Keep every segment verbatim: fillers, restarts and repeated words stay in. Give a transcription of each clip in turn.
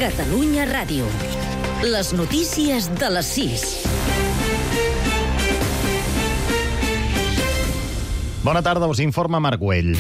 Catalunya Ràdio. Les notícies de les sis. Bona tarda, us informa Marc Güell.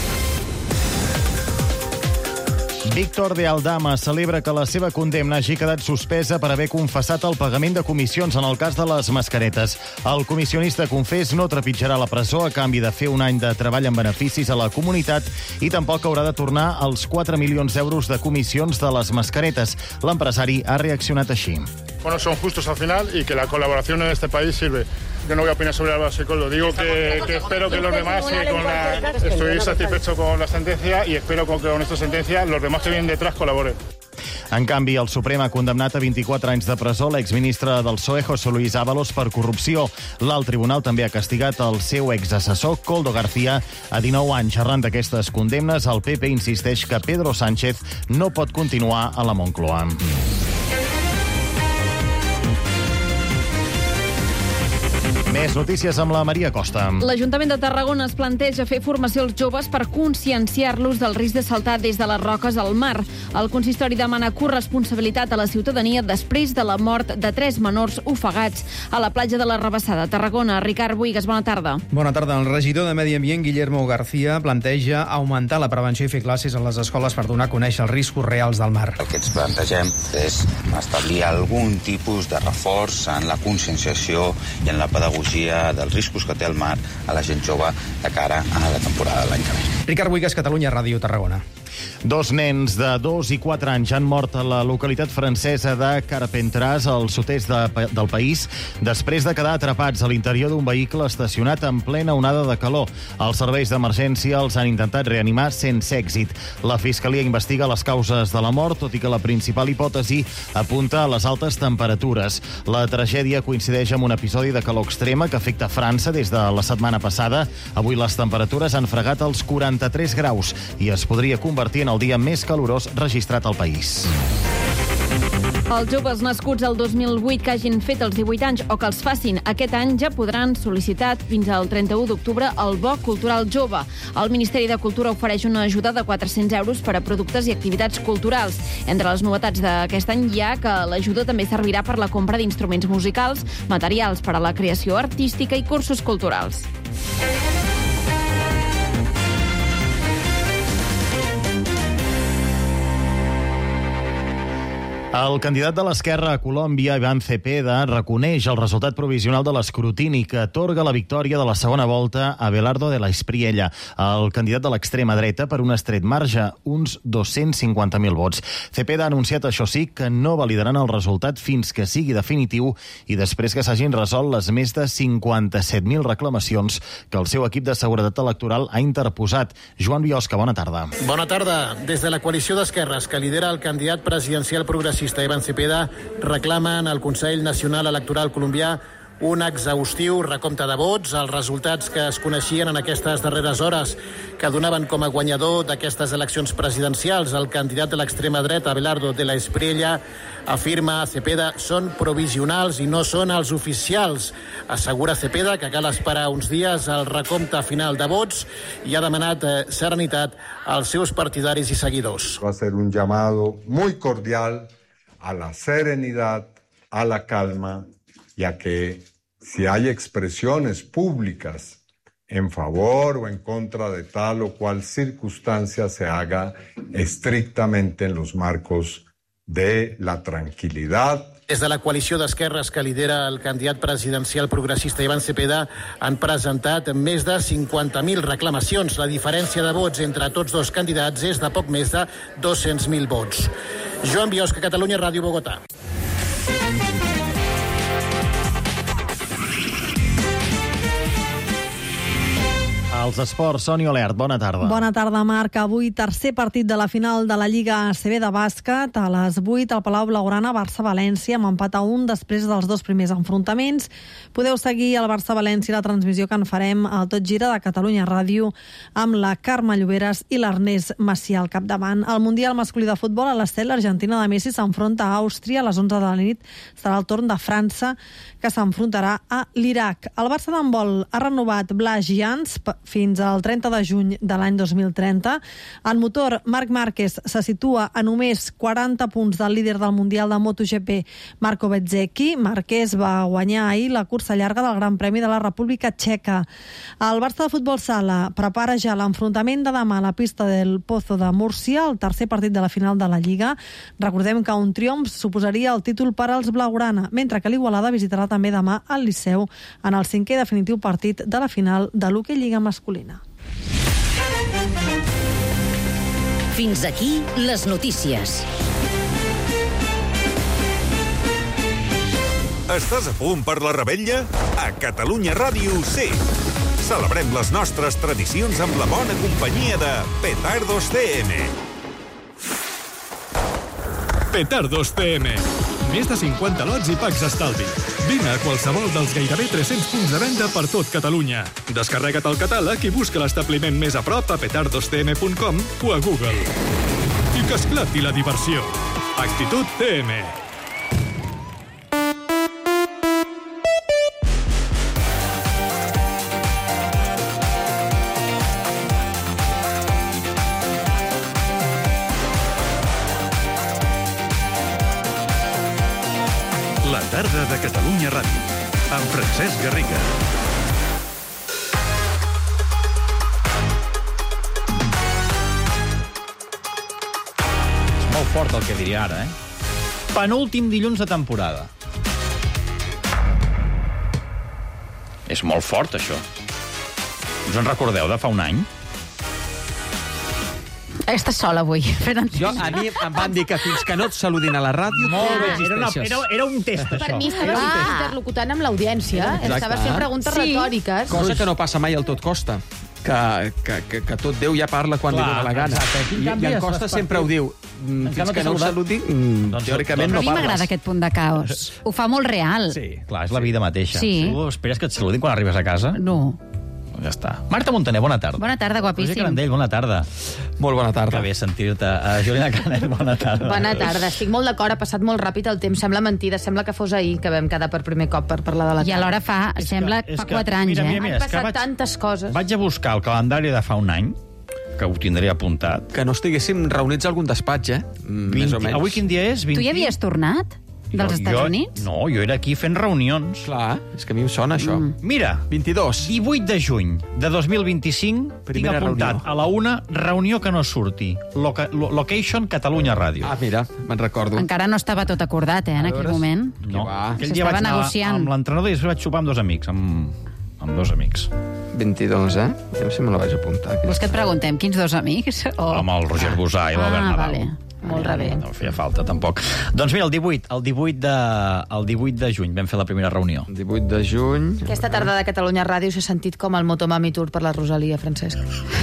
Víctor de Aldama celebra que la seva condemna hagi quedat suspesa per haver confessat el pagament de comissions en el cas de les mascaretes. El comissionista confés no trepitjarà la presó a canvi de fer un any de treball en beneficis a la comunitat i tampoc haurà de tornar els quatre milions d'euros de comissions de les mascaretes. L'empresari ha reaccionat així. Bueno, son justos al final y que la colaboración en este país sirve. Yo no voy a opinar sobre Álvaro Secolo. Digo que, que espero que los demás, eh, con la, estoy satisfecho con la sentencia y espero que con esta sentencia los demás que vienen detrás colaboren. En canvi, el Suprem ha condemnat a vint-i-quatre anys de presó l'exministre del P S O E, José Luis Ábalos, per corrupció. L'alt tribunal també ha castigat el seu exassessor, Koldo García, a dinou anys. Arran d'aquestes condemnes, el P P insisteix que Pedro Sánchez no pot continuar a la Moncloa. Més notícies amb la Maria Costa. L'Ajuntament de Tarragona es planteja fer formació als joves per conscienciar-los del risc de saltar des de les roques al mar. El consistori demana corresponsabilitat a la ciutadania després de la mort de tres menors ofegats a la platja de la Rabassada, Tarragona. Ricard Buigas, bona tarda. Bona tarda. El regidor de Medi Ambient, Guillermo García, planteja augmentar la prevenció i fer classes a les escoles per donar a conèixer els riscos reals del mar. El que ens plantegem és establir algun tipus de reforç en la conscienciació i en la pedagogia dels riscos que té el mar a la gent jove de cara a la temporada de l'any que ve. Ricard Buigas, Catalunya Ràdio, Tarragona. Dos nens de dos i quatre anys han mort a la localitat francesa de Carpentras, al sud-est de, del país, després de quedar atrapats a l'interior d'un vehicle estacionat en plena onada de calor. Els serveis d'emergència els han intentat reanimar sense èxit. La Fiscalia investiga les causes de la mort, tot i que la principal hipòtesi apunta a les altes temperatures. La tragèdia coincideix amb un episodi de calor extrema que afecta França des de la setmana passada. Avui les temperatures han fregat els quaranta-tres graus i es podria convertir en el dia més calorós registrat al país. Els joves nascuts el dos mil vuit que hagin fet els divuit anys o que els facin aquest any ja podran sol·licitar fins al trenta-u d'octubre el Bo Cultural Jove. El Ministeri de Cultura ofereix una ajuda de quatre-cents euros per a productes i activitats culturals. Entre les novetats d'aquest any hi ha que l'ajuda també servirà per la compra d'instruments musicals, materials per a la creació artística i cursos culturals. El candidat de l'Esquerra a Colòmbia, Iván Cepeda, reconeix el resultat provisional de l'escrutini que atorga la victòria de la segona volta a Abelardo de la Espriella, el candidat de l'extrema dreta, per un estret marge, uns dos-cents cinquanta mil vots. Cepeda ha anunciat, això sí, que no validaran el resultat fins que sigui definitiu i després que s'hagin resolt les més de cinquanta-set mil reclamacions que el seu equip de seguretat electoral ha interposat. Joan Biosca, bona tarda. Bona tarda. Des de la coalició d'esquerres que lidera el candidat presidencial progressista Iván Cepeda reclamen al Consell Nacional Electoral colombià un exhaustiu recompte de vots. Els resultats que es coneixien en aquestes darreres hores que donaven com a guanyador d'aquestes eleccions presidencials el candidat de l'extrema dreta, Abelardo de la Espriella, afirma Cepeda, són provisionals i no són els oficials. Assegura Cepeda que cal esperar uns dies al recompte final de vots i ha demanat eh, serenitat als seus partidaris i seguidors. Va a ser un llamado muy cordial a la serenidad, a la calma, y a que si hay expresiones públicas en favor o en contra de tal o cual circunstancia se haga estrictamente en los marcos de la tranquilidad. Des de la coalició d'esquerres que lidera el candidat presidencial progressista Iván Cepeda han presentat més de cinquanta mil reclamacions. La diferència de vots entre tots dos candidats és de poc més de dos-cents mil vots. Joan Biosca, Catalunya Ràdio, Bogotà. Els esports, Sònia Olert, bona tarda. Bona tarda, Marc. Avui tercer partit de la final de la Lliga A C B de bàsquet. A les vuit al Palau Blaugrana, Barça-València, amb empat a un després dels dos primers enfrontaments. Podeu seguir el Barça-València la transmissió que en farem al Tot Gira de Catalunya Ràdio amb la Carme Lloberes i l'Ernest Macià al capdavant. Al Mundial masculí de futbol, a les set, l'Argentina de Messi s'enfronta a Àustria. A les onze de la nit serà el torn de França, que s'enfrontarà a l'Iraq. El Barça d'handbol ha renovat Blas Jans fins fins al trenta de juny de l'any dos mil trenta. En motor, Marc Márquez se situa a només quaranta punts del líder del Mundial de MotoGP, Marco Bezzecchi. Márquez va guanyar ahir la cursa llarga del Gran Premi de la República Txeca. El Barça de Futbol Sala prepara ja l'enfrontament de demà a la pista del Pozo de Múrcia, el tercer partit de la final de la Lliga. Recordem que un triomf suposaria el títol per als blaugrana, mentre que l'Igualada visitarà també demà al Liceu en el cinquè i definitiu partit de la final de l'Hockey Lliga masculina. Fins aquí les notícies. Estàs a punt per la revetlla? A Catalunya Ràdio sí. Celebrem les nostres tradicions amb la bona companyia de Petardos C M. Petardos C M. Més de cinquanta lots i packs estalvi. Vine a qualsevol dels gairebé tres-cents punts de venda per tot Catalunya. Descarrega't el catàleg i busca l'establiment més a prop a petardos c m punt com o a Google. I que esclati la diversió. Actitud C M. La tarda de Catalunya Ràdio, amb Francesc Garriga. És molt fort el que diria ara, eh? Penúltim dilluns de temporada. És molt fort, això. Us en recordeu de fa un any? Estàs sol avui, fent Jo, a mi em van dir que fins que no et saludin a la ràdio, Molt no bé, era, una, existeixes. era, era un test, això. Per mi estaves ah. interlocutant amb l'audiència. Estaves fent preguntes Sí. retòriques. Cosa que no passa mai al Tot Costa. Que, que, que, que tot Déu ja parla quan Clar, li dóna la gana. exacte. I, I en Costa sempre ho diu. Mm, Encara Fins no que t'he no ho saludat. saludi, mm, Doncs- teòricament doncs- A no mi m'agrada parles. aquest punt de caos. Ho fa molt real. Sí, clar, és la vida mateixa. Sí. Tu esperes que et saludin quan arribes a casa? No. Ja està. Marta Montaner, bona tarda. Bona tarda, Roger guapíssim. Carandell, bona tarda. Molt bona tarda. Que bé sentir-te. Uh, Juliana Canet, bona tarda. Bona tarda. Estic molt d'acord, ha passat molt ràpid el temps. Sembla mentida, sembla que fos ahir que vam quedar per primer cop per parlar de la I tarda. alhora fa, És sembla, que- és fa que- quatre anys, mira, eh? mira, mira. Han és que passat vaig- tantes coses. Vaig a buscar el calendari de fa un any, que ho tindré apuntat. Que no estiguéssim reunits a algun despatx, eh? Mm, Més vint, o menys. avui quin dia és? vint... Tu hi havies tornat? Dels Jo- Estats jo, Units? No, jo era aquí fent reunions. Clar, és que a mi em sona això. Mm. Mira, vint-i-dos. divuit de juny de dos mil vint-i-cinc, Primera tinc apuntat reunió. a la una, reunió que no surti. Loca, lo, location Catalunya Ràdio. Ah, mira, me'n recordo. Encara no estava tot acordat, eh, en aquell veure, moment. No, va. aquell S'estava dia vaig anar negociant. amb l'entrenador i després vaig sopar amb dos amics, amb, amb dos amics. vint-i-dos, eh? Ja si me la vaig apuntar. Vols que et preguntem quins dos amics? O... Amb el Roger Busà i l'Albert Ah, Nadal. vale. Molt rebé. No feia falta, tampoc. Doncs mira, el divuit, el divuit de, el divuit de juny vam fer la primera reunió. divuit de juny... Aquesta tarda de Catalunya Ràdio s'ha sentit com el Motomami Tour per la Rosalia, Francesc.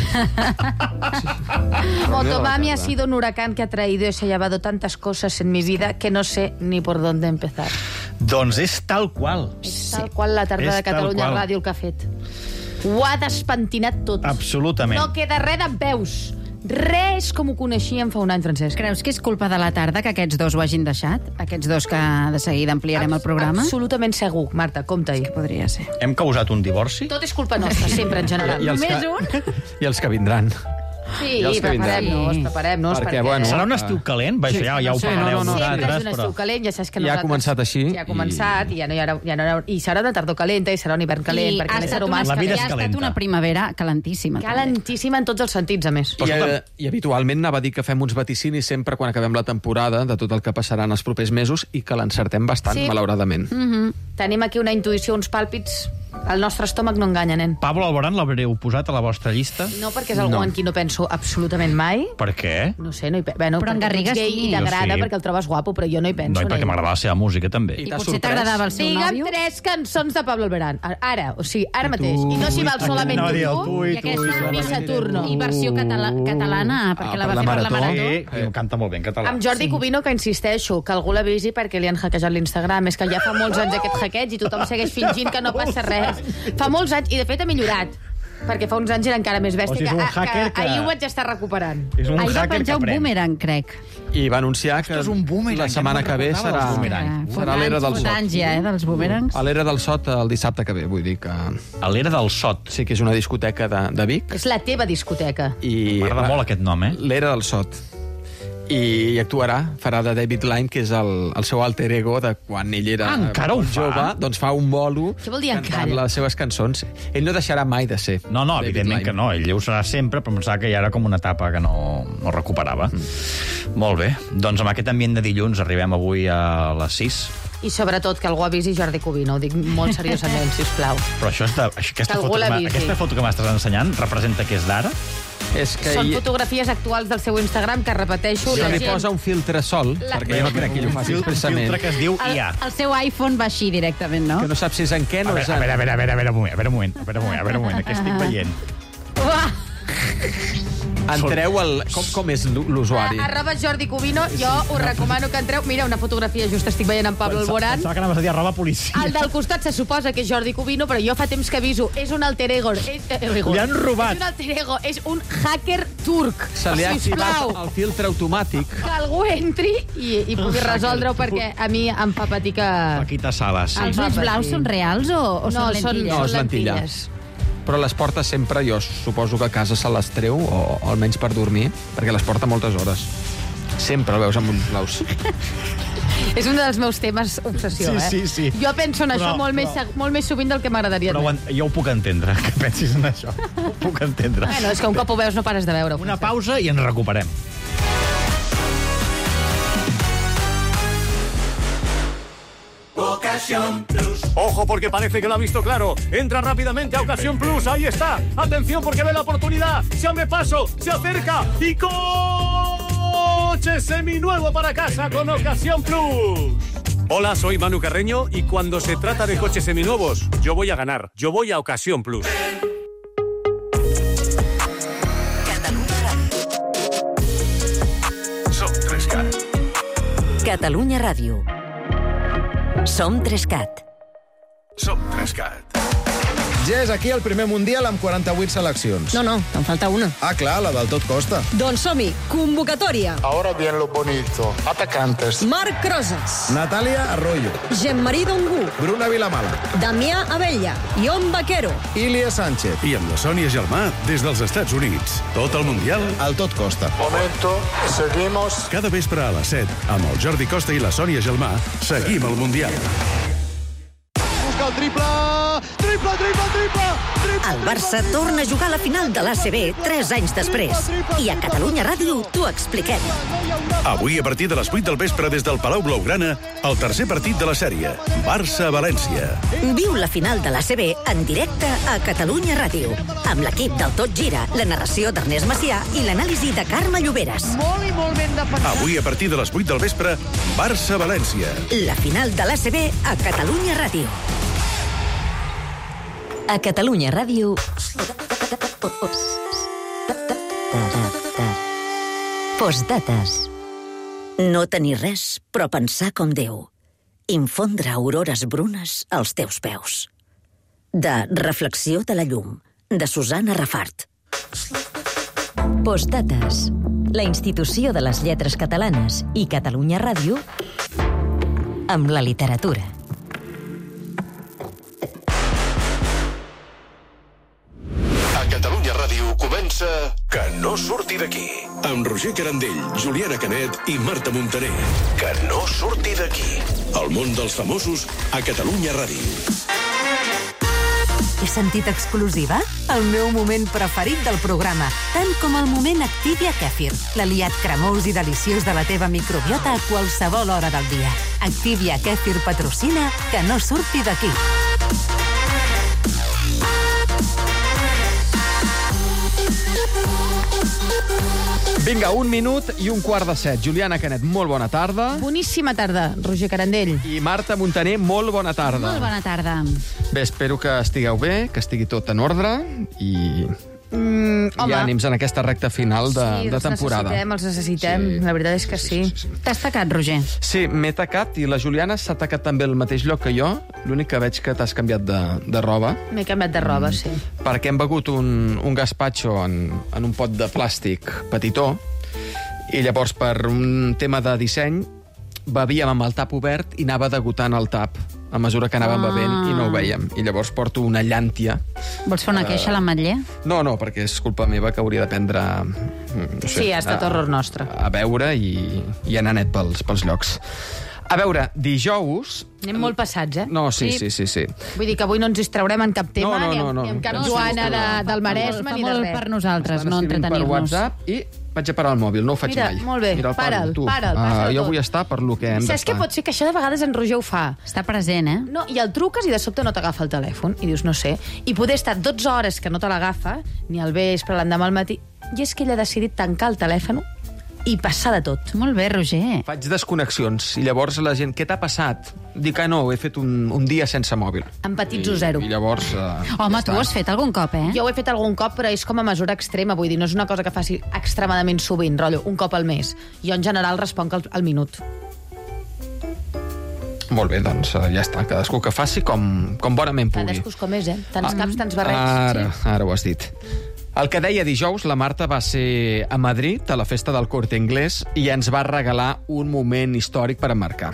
Motomami ha sido un huracán que ha traído y se ha llevado tantas cosas en mi vida que no sé ni por dónde empezar. Doncs és tal qual. És tal qual la tarda És de tal Catalunya qual. Ràdio el que ha fet. Ho ha despentinat tot. Absolutament. No queda res de veus. Res com ho coneixíem fa un any, Francesc. Creus que és culpa de la tarda que aquests dos ho hagin deixat? Aquests dos que de seguida ampliarem el programa? Absolutament segur, Marta, compta-hi. Que podria ser. Hem causat un divorci? Tot és culpa nostra, sempre, en general. I els Només que- un? I els que vindran. Sí, I els que vindran. preparem-nos, preparem-nos. Perquè, bueno, Serà un estiu calent? Vaja, ja, ja ho Sí, parlareu no, no, no. Sempre vosaltres, és un estiu però... calent, ja saps que Ja ha nosaltres... començat així, Ja ha començat, i, ja no hi haurà, ja no hi haurà, i serà una tardor calenta, i serà un hivern calent, I perquè ha l'ésser estat, humà una, és La vida calent. és ha estat calenta. una primavera calentíssima. també. Calentíssima en tots els sentits, a més. I, eh, I habitualment anava a dir que fem uns vaticinis sempre quan acabem la temporada de tot el que passarà en els propers mesos i que l'encertem bastant, Sí. malauradament. Mm -hmm. Tenim aquí una intuïció, uns pàlpits. El nostre estómac no enganya, nen. Pablo Alborán l'haureu posat a la vostra llista? No perquè és algú No. en qui no penso absolutament mai. Per què? No sé, no hi penso. Bueno, Però en perquè Garriga ets gay sí. i t'agrada Jo sí. perquè el trobes guapo, però jo no hi penso. No, i en perquè ell. m'agradava la seva música, també. I I t'ha potser sorprès? t'agradava el seu Digue'm nòvio? tres cançons de Pablo Alborán. Ara, o sigui, ara mateix. I no si val solament Anava a dir el tu, tu i i tu, aquesta i mi solament Saturno. I versió catala catalana, perquè Ah, la va per fer la per la Marató. Marató. Sí, i canta molt bé en català. Amb Jordi Sí. Cubino, que insisteixo, que algú l'avisi perquè li han hackejat l'Instagram. És que ja fa molts anys aquest hackeig i tothom segueix fingint que no passa res. Fa molts anys, i de fet ha millorat. Perquè fa uns anys era encara més O sigui, bèstia, és un que, hacker que, que- ahir ho vaig estar recuperant. És un Ahir va hacker penjar que un aprèn. boomerang, crec. I va anunciar que Ostres, un boomerang, la setmana ja que ve me'n serà, recordava dels boomerang. serà l'era del Fot anys Sot. ja, eh, dels boomerangs. A l'era del Sot el dissabte que ve, vull dir que... A l'era del Sot. Sí, que és una discoteca de, de Vic. És la teva discoteca. I M'agrada molt aquest nom, eh? L'era del Sot. I actuarà, farà de David Lyme, que és el, el seu alter ego de quan ell era Ah, encara ho molt fa? jove, doncs fa un bolo Què vol dir cantant encara? les seves cançons. Ell no deixarà mai de ser. No, no, David evidentment Lyme. que no. Ell ho serà sempre, però pensava que ja era com una etapa que no, no recuperava. Mm. Molt bé. Doncs amb aquest ambient de dilluns arribem avui a les sis. I sobretot que algú avisi Jordi Cubino, ho dic molt seriosament, sisplau. Però això és de, aquesta, algú foto que m'ha- l'avisi. aquesta foto que m'estàs ensenyant representa que és d'ara? És que Són ell, fotografies actuals del seu Instagram que, repeteixo, se la li gent... posa un filtre sol, La- perquè jo no crec que ell ho faci Un expressament. filtre que es diu El, I A. el seu iPhone va així directament, no? Que no sap si és en què A no veure, és a en... veure, a veure, a veure, a veure, un moment, a veure un moment, a veure un moment, a veure un moment, què estic veient? Uah! Entreu el... Com, com és l'u- l'usuari? A, arroba Jordi Cubino, jo us recomano que entreu. Mira, una fotografia, just estic veient en Pablo Alborán. Pensava que anaves a dir arroba policia. El del costat se suposa que és Jordi Cubino, però jo fa temps que aviso, és un alter ego. És, eh, ego. Li han robat. És un alter ego, és un hacker turc. Se li ha activat Sisplau, el filtre automàtic. que algú entri i, i pugui resoldre-ho, perquè a mi em fa patir que... Paquita Salas. Els ulls blaus són reals o, o No, són són, lentilles? No, són és lentilla. lentilles. Però les porta sempre, jo suposo que a casa se les treu, o, o almenys per dormir, perquè les porta moltes hores. Sempre el veus amb ulls blaus. És un dels meus temes obsessió, Sí, eh? sí, sí. Jo penso en això Però- molt, més, però- molt més sovint del que m'agradaria. Però ho en- jo ho puc entendre, que pensis en això. Ho puc entendre. Bueno, és que un cop ho veus no pares de veure. Una pausa i ens recuperem. Ojo, porque parece que lo ha visto claro. Entra rápidamente a Ocasión Plus. Ahí está. Atención, porque ve la oportunidad. Se abre paso, se acerca y coche seminuevo para casa con Ocasión Plus. Hola, soy Manu Carreño y cuando se trata de coches seminuevos, yo voy a ganar. Yo voy a Ocasión Plus. Som Trescat. Catalunya Ràdio. Som Trescat. Som Trescat. Ja és aquí el primer Mundial amb quaranta-vuit seleccions. No, no, te'n falta una. Ah, clar, la del tot costa. Doncs som-hi, convocatòria. Ahora bien lo bonito. Atacantes. Marc Rosas, Natàlia Arroyo, Jean-Marie Dongu, Bruna Vilamala, Damià Abella, Ion Vaquero. Ilia Sánchez. I amb la Sònia Gelmà des dels Estats Units. Tot el Mundial al tot costa. Momento, seguimos. Cada vespre a les set, amb el Jordi Costa i la Sònia Gelmà, seguim el Mundial. Busca el triple. Triple, triple, triple. El Barça torna a jugar a la final de l'A C B tres anys després. I a Catalunya Ràdio t'ho expliquem. Avui, a partir de les vuit del vespre, des del Palau Blaugrana, el tercer partit de la sèrie, Barça-València. Viu la final de l'A C B en directe a Catalunya Ràdio. Amb l'equip del Tot Gira, la narració d'Ernest Macià i l'anàlisi de Carme Lloberes. Molt i molt ben defensat. Avui, a partir de les vuit del vespre, Barça-València. La final de l'A C B a Catalunya Ràdio. A Catalunya Ràdio... Postdates. No tenir res, però pensar com Déu. Infondre aurores brunes als teus peus. De Reflexió de la llum, de Susana Rafart. Postdates. La institució de les lletres catalanes i Catalunya Ràdio amb la literatura. A Catalunya Ràdio comença Que no surti d'aquí. Amb Roger Carandell, Juliana Canet i Marta Montaner. Que no surti d'aquí. El món dels famosos a Catalunya Ràdio. He sentit exclusiva? El meu moment preferit del programa, tant com el moment Activia Kefir, l'aliat cremós i deliciós de la teva microbiota a qualsevol hora del dia. Activia Kefir patrocina Que no surti d'aquí. Vinga, un minut i un quart de set. Juliana Canet, molt bona tarda. Boníssima tarda, Roger Carandell. I Marta Montaner, molt bona tarda. Molt bona tarda. Bé, espero que estigueu bé, que estigui tot en ordre i Mm, home, I ànims en aquesta recta final de, sí, de temporada. Sí, els necessitem, els necessitem. Sí. La veritat és que sí. sí, sí, sí. T'has tacat, Roger? Sí, m'he tacat i la Juliana s'ha tacat també al mateix lloc que jo. L'únic que veig que t'has canviat de, de roba. M'he canviat de roba, mm. sí. Perquè hem begut un, un gazpacho en, en un pot de plàstic petitó i llavors per un tema de disseny bevíem amb el tap obert i anava degotant el tap a mesura que anàvem ah. bevent i no ho veiem. I llavors porto una llàntia. Vols fer una queixa a l'Ametller? No, no, perquè és culpa meva que hauria de prendre... No sé, sí, ha estat a, horror nostre. A veure i, i anar net pels, pels llocs. A veure, dijous... Anem molt passats, eh? No, sí, sí, sí. sí. Vull dir que avui no ens distraurem en cap tema, no, no, ni, no, no. ni amb cap no, Joana de, del Maresme, ni de res. Per nosaltres, no entretenir-nos. Per WhatsApp i vaig a parar el mòbil, no ho faig Mira, mai. Molt bé, Mira, para'l, tu. para'l, passa-ho uh, Jo tot. vull estar per lo que hem d'estar. Saps què pot ser? Que això de vegades en Roger ho fa. Està present, eh? No, i el truques i de sobte no t'agafa el telèfon. I dius, no sé. I poder estar dotze hores que no te l'agafa, ni al vespre, l'endemà al matí. I és que ell ha decidit tancar el telèfon i passar de tot. Molt bé, Roger. Faig desconnexions i llavors la gent, què t'ha passat? Dic, ah, no, he fet un, un dia sense mòbil. Empatitzo zero. I llavors... Uh, Home, tu ho has fet algun cop, eh? Jo ho he fet algun cop, però és com a mesura extrema. Vull dir, no és una cosa que faci extremadament sovint, rotllo, un cop al mes. Jo, en general, responc al, al minut. Molt bé, doncs uh, ja està. Cadascú que faci com, com bonament pugui. Cadascú com és, eh? Tants ah, caps, tants barrets. Ara, sí? ara ho has dit. El que deia dijous, la Marta va ser a Madrid, a la festa del Corte Inglés, i ens va regalar un moment històric per emmarcar.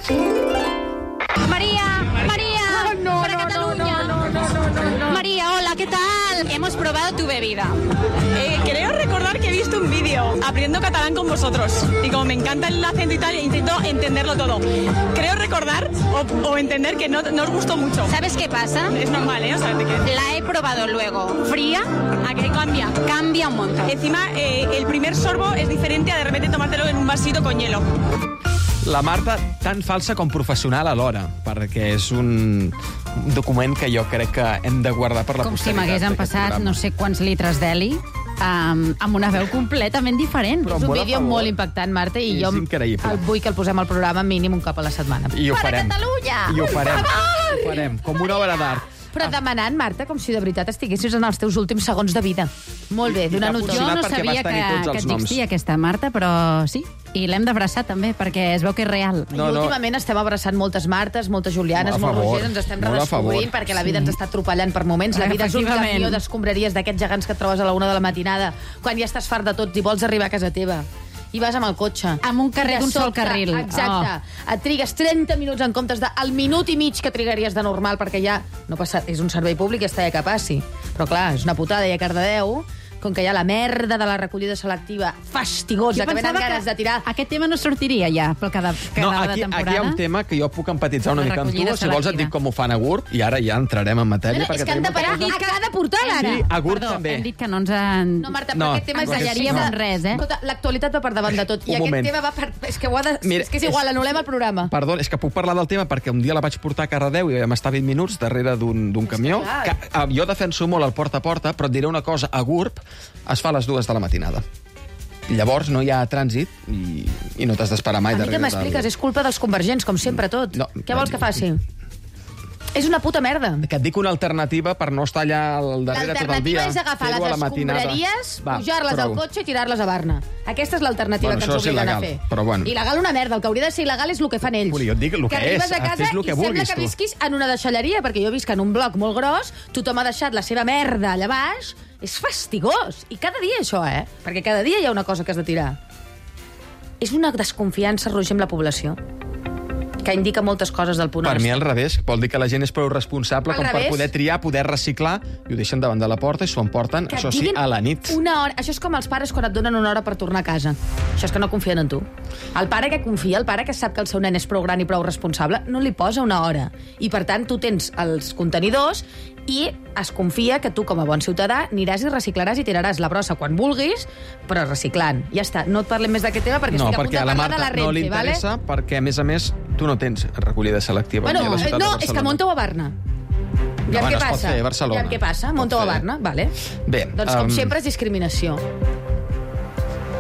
María, María, oh, no, para no, Cataluña. No, no, no, no, no, no. María, hola, ¿qué tal? Hemos probado tu bebida. Eh, creo recordar que he visto un vídeo aprendiendo catalán con vosotros. Y como me encanta el acento y tal, intento entenderlo todo. Creo recordar o, o entender que no, no os gustó mucho. ¿Sabes qué pasa? Es normal, ¿eh? O sea, de que... La he probado luego. Fría. ¿A qué cambia? Cambia un montón. Encima, eh, el primer sorbo es diferente a de repente tomártelo en un vasito con hielo. La Marta, tan falsa com professional alhora, perquè és un document que jo crec que hem de guardar per la com posteritat. Com si m'hagués passat no sé quants litres d'heli um, amb una veu completament diferent. Però és un vídeo molt impactant, Marta, i és jo increïble. vull que el posem al programa mínim un cop a la setmana. I ho Per farem. Catalunya! I ho farem. Per favor! Ho farem, com una obra d'art. Però demanant, Marta, com si de veritat estiguessis en els teus últims segons de vida. Molt bé, donant un Jo no sabia que, que existia aquesta Marta, però sí. I l'hem d'abraçar també, perquè es veu que és real. No, I últimament no. estem abraçant moltes Martes, moltes Julianes, molts Rogers, ens estem redescobrint perquè la vida sí. ens està atropellant per moments. La vida és un camió d'escombraries d'aquests gegants que et trobes a la una de la matinada, quan ja estàs fart de tot i vols arribar a casa teva. I vas amb el cotxe. Amb un carrer d'un sol carril. Exacte. Oh. Et trigues trenta minuts en comptes del minut i mig que trigaries de normal, perquè ja no passa, és un servei públic i està ja que passi. Però clar, és una putada, i a Cardedeu, com que hi ha la merda de la recollida selectiva fastigosa, que venen ganes de tirar... Aquest tema no sortiria ja pel cada, cada no, aquí, de temporada. Aquí hi ha un tema que jo puc empatitzar una mica amb tu. Si vols et dic com ho fan a Gurb, i ara ja entrarem en matèria. No, és que han de parar a cada portada, ara. Sí, a Gurb Perdó, també. hem dit que no ens han... No, Marta, però no, aquest tema és enganyaríem en res, eh? L'actualitat va per davant de tot. I aquest moment. tema va per... És que, ho ha de... Mira, és que és igual, anul·lem el programa. Perdó, és que puc parlar del tema perquè un dia la vaig portar a Cardedeu i vam estar vint minuts darrere d'un camió. Que, que, jo defenso molt el porta a porta, però et diré una cosa, a Gurb es fa a les dues de la matinada. I llavors no hi ha trànsit i, i no t'has d'esperar mai darrere. A mi que m'expliques, és culpa dels convergents, com sempre tot. No, Què vols que faci? És una puta merda. Que et dic una alternativa per no estar allà al darrere tot el dia. L'alternativa és agafar les escombraries, pujar-les al cotxe i tirar-les a Barna. Aquesta és l'alternativa bueno, que ens obliguen a fer. Però bueno. Il·legal una merda, el que hauria de ser il·legal és el que fan ells. Jo et dic el que, que arribes és, a casa el que i vulguis, sembla que tu. visquis en una deixalleria, perquè jo visc en un bloc molt gros, tothom ha deixat la seva merda allà baix, és fastigós. I cada dia això, eh? Perquè cada dia hi ha una cosa que has de tirar. És una desconfiança, Roger, amb la població, que indica moltes coses del punt. Per mi al revés, vol dir que la gent és prou responsable com per poder triar, poder reciclar, i ho deixen davant de la porta i s'ho emporten, això sí, a la nit. Una hora. Això és com els pares quan et donen una hora per tornar a casa. Això és que no confien en tu. El pare que confia, el pare que sap que el seu nen és prou gran i prou responsable, no li posa una hora. I per tant, tu tens els contenidors i es confia que tu, com a bon ciutadà, aniràs i reciclaràs i tiraràs la brossa quan vulguis, però reciclant. Ja està, no et parlem més d'aquest tema perquè no, estic a punt de parlar de la Renfe. No, li interessa, vale? Perquè, a més a més, tu no tens recollida selectiva. Bueno, no, no és que Monta-ho a Barna. Ja no, què passa? Es pot fer a Barcelona. Ja què passa? Monta-ho a Barna, vale. Bé. Doncs, com um... sempre, és discriminació.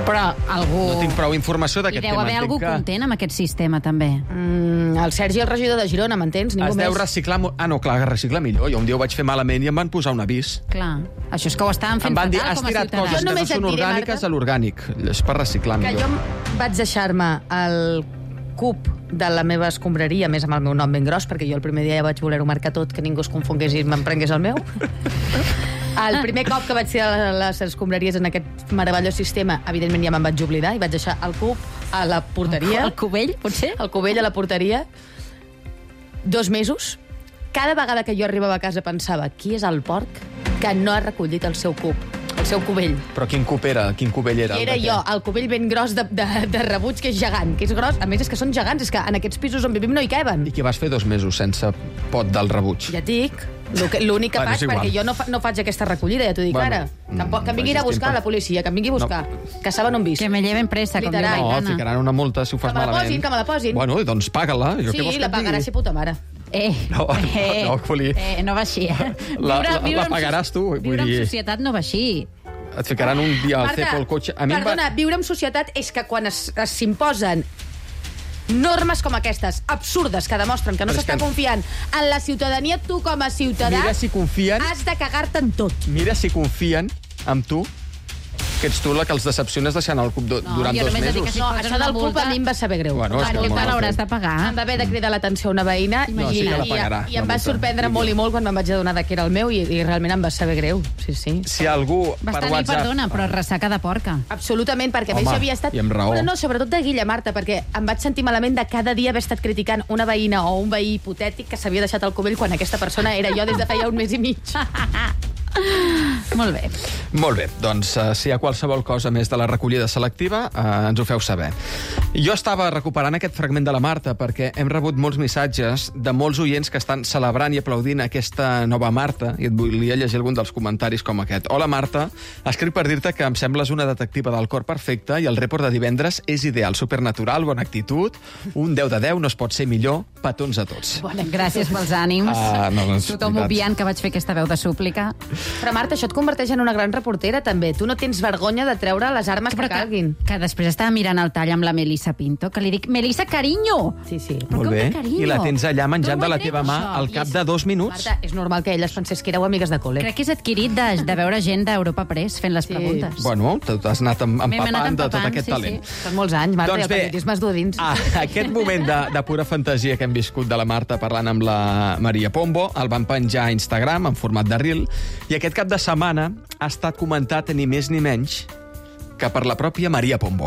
Però algú... No tinc prou informació I d'aquest deu tema. haver Entenc algú que content amb aquest sistema, també. Mm, el Sergi, el regidor de Girona, m'entens? Ningú es deu més. reciclar... mo- Ah, no, clar, reciclar millor. Jo un dia ho vaig fer malament i em van posar un avís. Clar, això és que ho estaven fent Em van dir, fatal has com a tirat ciutadans. coses que no només et són diré, orgàniques Marta, a l'orgànic. És per reciclar Que jo millor. em vaig deixar-me el cub de la meva escombraria, més amb el meu nom ben gros, perquè jo el primer dia ja vaig voler-ho marcar tot, que ningú es confongués i me'n prengués el meu. El primer cop que vaig fer a les escombraries en aquest meravellós sistema, evidentment ja me'n vaig oblidar i vaig deixar el cub a la porteria. El cubell, potser? El cubell a la porteria. Dos mesos. Cada vegada que jo arribava a casa pensava, qui és el porc que no ha recollit el seu cub, el seu cubell? Però quin cub era? Quin cubell era? el Era de què? jo, el cubell ben gros de, de, de rebuig, que és gegant, que és gros. A més, és que són gegants, és que en aquests pisos on vivim no hi caben. I què vas fer dos mesos sense pot del rebuig? Ja et dic, lo que- l'únic que Bueno, és faig, igual. perquè jo no, fa, no faig aquesta recollida, ja t'ho dic Bueno, ara. Que, que em vinguin vagis a buscar tiempo. la policia, que em vingui a buscar, que saben on visc. Que me lleven pressa, com diu Literal. No, Aitana. ficaran una multa si ho fas Que me la malament. posin, que me la posin. Bueno, doncs paga-la. Jo què vols Sí, que la et digui? pagarà si puta mare. Eh, No, eh, no, Juli. eh, no va així. eh? La- la- la en pagaràs soci- tu, vull Viure en dir- societat no va així. Et ficaran un dia al Marta, cepo al cotxe. A mi em va... perdona, viure en societat és que quan es es s'imposen normes com aquestes, absurdes, que demostren que no Però és s'està que- confiant en la ciutadania, tu com a ciutadà Mira si confien... has de cagar-te en tot. Mira si confien amb tu, que ets tu la que els decepciones deixant el cub do, No, durant jo dos només et dic mesos. que No, posen això una del cub multa- a mi em va saber greu. Bueno, és que Què molt tal mal hauràs fet. de pagar? Em va haver de cridar l'atenció a una veïna No, sí que la i, pagarà, i, i em la va multa. sorprendre molt i molt quan me'n vaig adonar de que era el meu i, i realment em va saber greu. Sí, sí. Si algú per Bastant i WhatsApp... perdona, però ressaca de porca. Absolutament, perquè a Home, més havia estat... i amb raó. Però no, sobretot de Guilla, Marta, perquè em vaig sentir malament de cada dia haver estat criticant una veïna o un veí hipotètic que s'havia deixat el cubell quan aquesta persona era jo des de feia un mes i mig. Molt bé. Molt bé, doncs uh, si hi ha qualsevol cosa més de la recollida selectiva, uh, ens ho feu saber. Jo estava recuperant aquest fragment de la Marta perquè hem rebut molts missatges de molts oients que estan celebrant i aplaudint aquesta nova Marta, i et volia llegir algun dels comentaris com aquest. Hola, Marta, escric per dir-te que em sembles una detectiva del cor perfecta i el report de divendres és ideal, supernatural, bona actitud, un deu de deu, no es pot ser millor, petons a tots. Bona, gràcies pels ànims. Ah, no, no és Tothom veritat. obviant que vaig fer aquesta veu de súplica. Però, Marta, això et converteix en una gran reportera, també. Tu no tens vergonya de treure les armes que calguin. Que després estava mirant el tall amb la Melissa Pinto, que li dic, Melissa, carinyo! Sí, sí. Molt bé, carinyo? i la tens allà menjant D'on de la ho teva treu, mà això? al cap de dos minuts. Marta, és normal que elles pensés que éreu amigues de col·le. Crec que és adquirit de, de veure gent d'Europa Press fent les Sí. preguntes. Bueno, tu t'has anat em- M'hem anat empapant de tot empapant, aquest sí, talent. sí. Són molts anys, Marta, Doncs i el bé, periodisme es du a dins. Ah, aquest moment de, de pura fantasia que hem viscut de la Marta parlant amb la Maria Pombo, el van penjar a Instagram en format de reel, i aquest cap de setmana ha estat comentat ni més ni menys que per la pròpia Maria Pombo.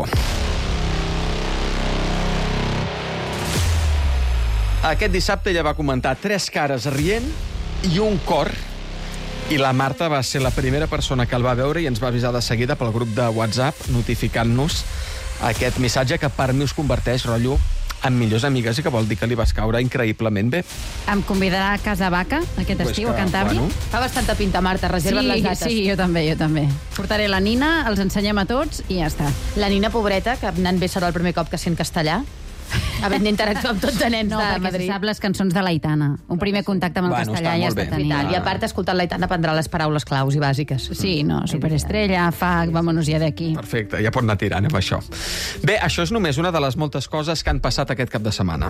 Aquest dissabte ella va comentar tres cares rient i un cor, i la Marta va ser la primera persona que el va veure i ens va avisar de seguida pel grup de WhatsApp notificant-nos aquest missatge que per mi us converteix, rotllo, en millors amigues i que vol dir que li vas caure increïblement bé. Em convidarà a Casa Vaca aquest Pues estiu, que, a Cantàbria? bueno. Fa bastanta pinta, Marta, reserva't sí, les dates. Sí, jo també, jo també. Portaré la Nina, els ensenyem a tots i ja està. La Nina, pobreta, que anant bé serà el primer cop que sent castellà, havent d'interactuar amb tots de nens No, de perquè Madrid. se sap les cançons de l'Aitana. Un primer contacte amb el Bueno, castellà està ja molt està bé. tenint. I, I a part, escoltant l'Aitana aprendrà les paraules claus i bàsiques. Sí, no, superestrella, fac, vámonos ja d'aquí. Perfecte, ja pot anar tirant amb això. Bé, això és només una de les moltes coses que han passat aquest cap de setmana.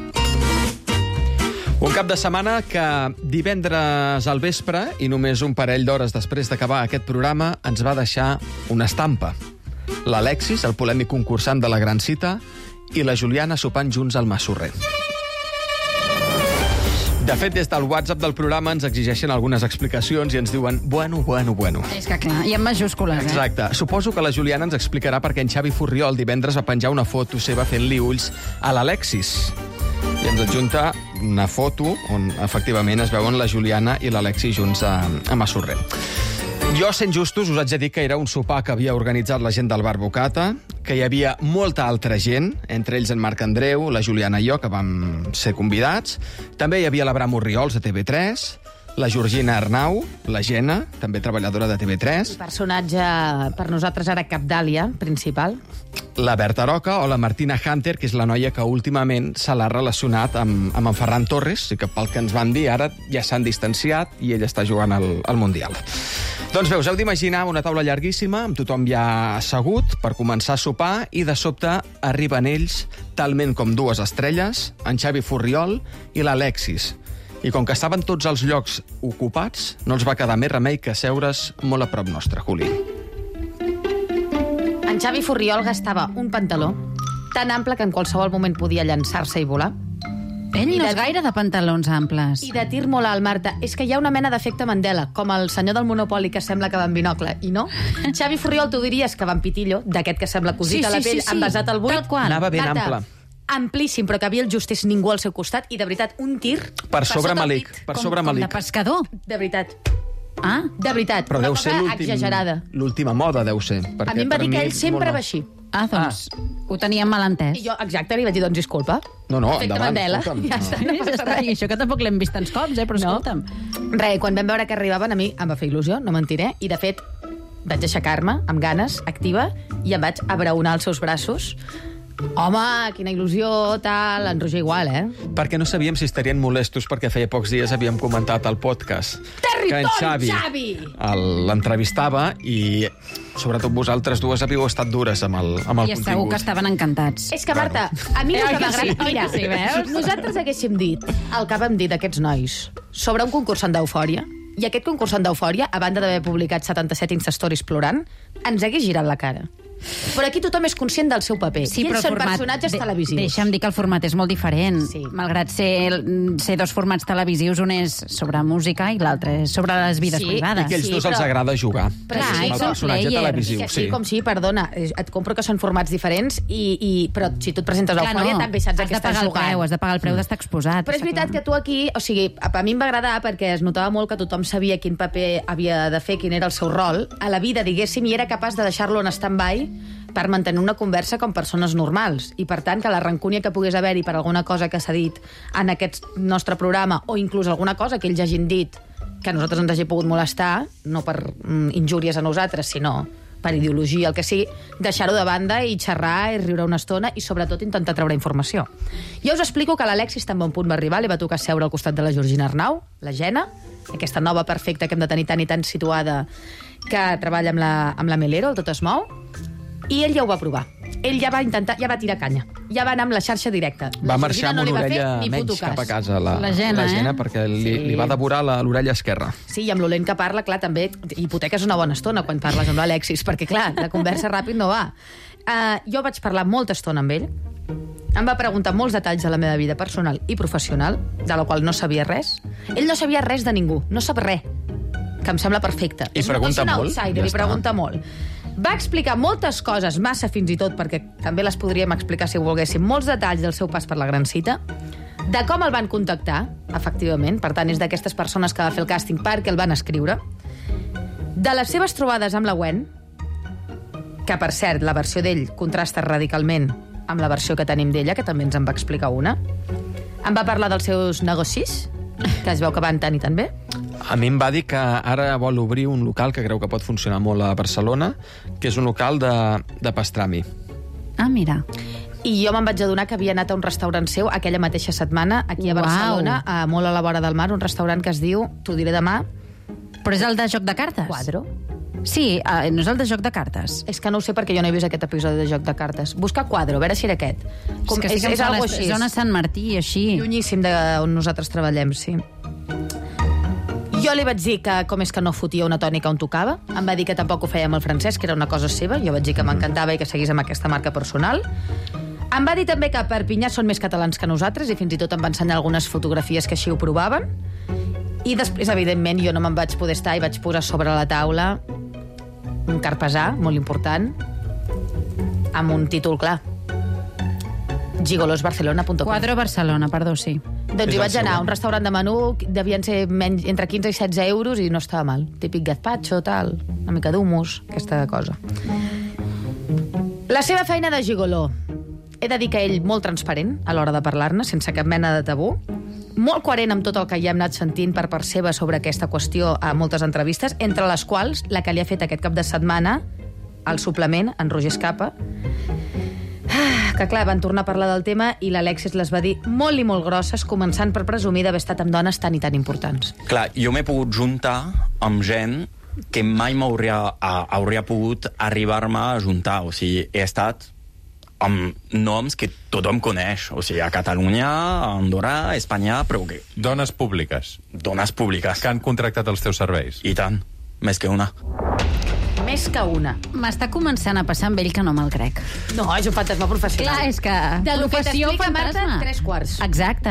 Un cap de setmana que divendres al vespre, i només un parell d'hores després d'acabar aquest programa, ens va deixar una estampa. L'Alexis, el polèmic concursant de la Gran Cita, i la Juliana sopant junts al Massorrer. De fet, des del WhatsApp del programa ens exigeixen algunes explicacions i ens diuen bueno, bueno, bueno. És que clar, i en majúscules, eh? Exacte. Suposo que la Juliana ens explicarà perquè en Xavi Furriol divendres va penjar una foto seva fent-li ulls a l'Alexis. I ens adjunta una foto on efectivament es veuen la Juliana i l'Alexis junts a, a Massorrer. Jo, sent justos, us haig de dir que era un sopar que havia organitzat la gent del Bar Bocata, que hi havia molta altra gent, entre ells en Marc Andreu, la Juliana i jo, que vam ser convidats. També hi havia l'Abraham Orriols, de T V tres, la Georgina Arnau, la Gena, també treballadora de T V tres. Personatge, per nosaltres ara, capdàlia, principal. la Berta Roca o la Martina Hunter, que és la noia que últimament se l'ha relacionat amb, amb en Ferran Torres, i que pel que ens van dir ara ja s'han distanciat i ell està jugant al, al Mundial. Doncs bé, us heu d'imaginar una taula llarguíssima, amb tothom ja assegut per començar a sopar, i de sobte arriben ells, talment com dues estrelles, en Xavi Furriol i l'Alexis. I com que estaven tots els llocs ocupats, no els va quedar més remei que seure's molt a prop nostre, Juli. En Xavi Furriol gastava un pantaló tan ample que en qualsevol moment podia llançar-se i volar. Ell no és gaire de pantalons amples. I de tir molt alt, Marta. És que hi ha una mena d'efecte Mandela, com el senyor del Monopoli que sembla que va amb binocle, i no. Xavi Furriol, tu diries que va amb pitillo, d'aquest que sembla cosit Sí, a la sí, pell, sí, sí. envasat al buit. Tal qual. Anava ben Marta, ample. amplíssim, però que havia el justés ningú al seu costat, i de veritat, un tir... Per sobre sota el Malik, pit, per com- sobre com Malik. de pescador. De veritat. Ah? De veritat. Però una deu ser cosa l'últim- exagerada. l'última moda, deu ser. A mi em va dir que ell sempre va així. Ah, doncs, ho teníem mal entès. I jo, exacte, li vaig dir, doncs, disculpa. No, no, Efecte endavant, Mandela. escolta'm. Ja està, Sí, no ja passa està. res. I això que tampoc l'hem vist tants cops, eh? Però No. escolta'm. Res, quan vam veure que arribaven, a mi em va fer il·lusió, no mentiré, i de fet vaig aixecar-me amb ganes, activa, i em vaig abraonar els seus braços. Home, quina il·lusió, tal, en Roger igual, eh? Perquè no sabíem si estarien molestos, perquè feia pocs dies havíem comentat al podcast que en Territori, Xavi Xavi! el- l'entrevistava i sobretot vosaltres dues havíeu estat dures amb el, amb el I segur contingut. que estaven encantats. És que, Marta, a mi el Eh, que oi que m'agrada... sí? Oi Mira, que sí, veus? nosaltres haguéssim dit el que vam dir d'aquests nois sobre un concursant d'Eufòria, i aquest concursant d'Eufòria, a banda d'haver publicat setanta-set Instastories plorant, ens hagués girat la cara. Però aquí tothom és conscient del seu paper. Sí, I però ells el són format... personatges de- televisius. Deixa'm dir que el format és molt diferent. Sí. Malgrat ser, ser dos formats televisius, un és sobre música i l'altre és sobre les vides Sí, privades. I que ells Sí, dos però- els agrada jugar. Però Clar, sí, ells el són personatge players. televisiu, Que sí, sí. com sí, perdona, et compro que són formats diferents, i, i, però si tu et presentes a Clar, Eufòria no, també saps a has què de estàs pagar el jugant. preu, has de pagar el preu d'estar exposat. Però és veritat que tu aquí, o sigui, a mi em va agradar perquè es notava molt que tothom sabia quin paper havia de fer, quin era el seu rol a la vida, diguéssim, i era capaç de deixar-lo en stand-by per mantenir una conversa com persones normals. I, per tant, que la rancúnia que pogués haver-hi per alguna cosa que s'ha dit en aquest nostre programa, o inclús alguna cosa que ells hagin dit que a nosaltres ens hagi pogut molestar, no per mm, injúries a nosaltres, sinó per ideologia, el que sigui, deixar-ho de banda i xerrar i riure una estona i, sobretot, intentar treure informació. Jo us explico que l'Alexis tan bon punt va arribar, li va tocar seure al costat de la Georgina Arnau, la Gena, aquesta nova perfecta que hem de tenir tan i tan situada, que treballa amb la, amb la Melero, el Tot es mou, i ell ja ho va provar. Ell ja va intentar, ja va tirar canya. Ja va anar amb la xarxa directa. La Va marxar Georgina amb no li una va fer orella ni menys puto cap a cas. casa, la, La Gena, la Gena eh? perquè li, Sí. li va devorar la- l'orella esquerra. Sí, i amb l'olent que parla, clar, també hipoteques una bona estona quan parles amb l'Alexis, perquè, clar, la conversa ràpid no va. Uh, jo vaig parlar molta estona amb ell, em va preguntar molts detalls de la meva vida personal i professional, de la qual no sabia res. Ell no sabia res de ningú, no sap res, que em sembla perfecte. I És una pregunta persona molt, outsider, ja i està. pregunta molt. Va explicar moltes coses, massa fins i tot, perquè també les podríem explicar si ho volguéssim, molts detalls del seu pas per la Gran Cita, de com el van contactar, efectivament, per tant, és d'aquestes persones que va fer el càsting perquè el van escriure, de les seves trobades amb la Gwen, que, per cert, la versió d'ell contrasta radicalment amb la versió que tenim d'ella, que també ens en va explicar una. Em va parlar dels seus negocis, que es veu que van tan i tan bé. A mi em va dir que ara vol obrir un local que creu que pot funcionar molt a Barcelona, que és un local de, de pastrami. Ah, mira. I jo me'n vaig adonar que havia anat a un restaurant seu aquella mateixa setmana, aquí a Uau. Barcelona, a, molt a la vora del mar, un restaurant que es diu, t'ho diré demà... Però és el de joc de cartes? Quadro. Sí, uh, no és el de joc de cartes. És que no ho sé perquè jo no he vist aquest episodi de Joc de Cartes. Busca Quadro, a veure si era aquest. Com, és que sí que és, em és sona algo és així. zona Sant Martí, així. Llunyíssim d'on nosaltres treballem, sí. Jo li vaig dir que com és que no fotia una tònica on tocava. Em va dir que tampoc ho feia amb el francès, que era una cosa seva. Jo vaig dir que m'encantava i que seguís amb aquesta marca personal. Em va dir també que a Perpinyà són més catalans que nosaltres i fins i tot em va ensenyar algunes fotografies que així ho provaven. I després, evidentment, jo no me'n vaig poder estar i vaig posar sobre la taula un carpesà molt important amb un títol clar. gigolosbarcelona punt com. Quadro Barcelona, perdó, sí. Doncs hi vaig anar a un restaurant de menú, devien ser menys, entre quinze i setze euros i no estava mal. Típic gazpacho, tal, una mica d'humus, aquesta cosa. La seva feina de gigoló. He de dir que ell molt transparent a l'hora de parlar-ne, sense cap mena de tabú, molt coherent amb tot el que ja hem anat sentint per part seva sobre aquesta qüestió a moltes entrevistes, entre les quals la que li ha fet aquest cap de setmana al suplement, en Roger Escapa, Que clar, van tornar a parlar del tema i l'Alexis les va dir molt i molt grosses, començant per presumir d'haver estat amb dones tan i tan importants. Clar, jo m'he pogut juntar amb gent que mai m'hauria hauria pogut arribar-me a juntar. O sigui, he estat amb noms que tothom coneix. O sigui, a Catalunya, a Andorra, a Espanya, però que... Dones públiques. Dones públiques. Que han contractat els teus serveis. I tant, més que una. Més que una. M'està començant a passar amb ell que no me'l crec. No, és un fantasma professional. Clar, és que... De lo que professió t'explica fantasma. Marta, tres quarts. Exacte.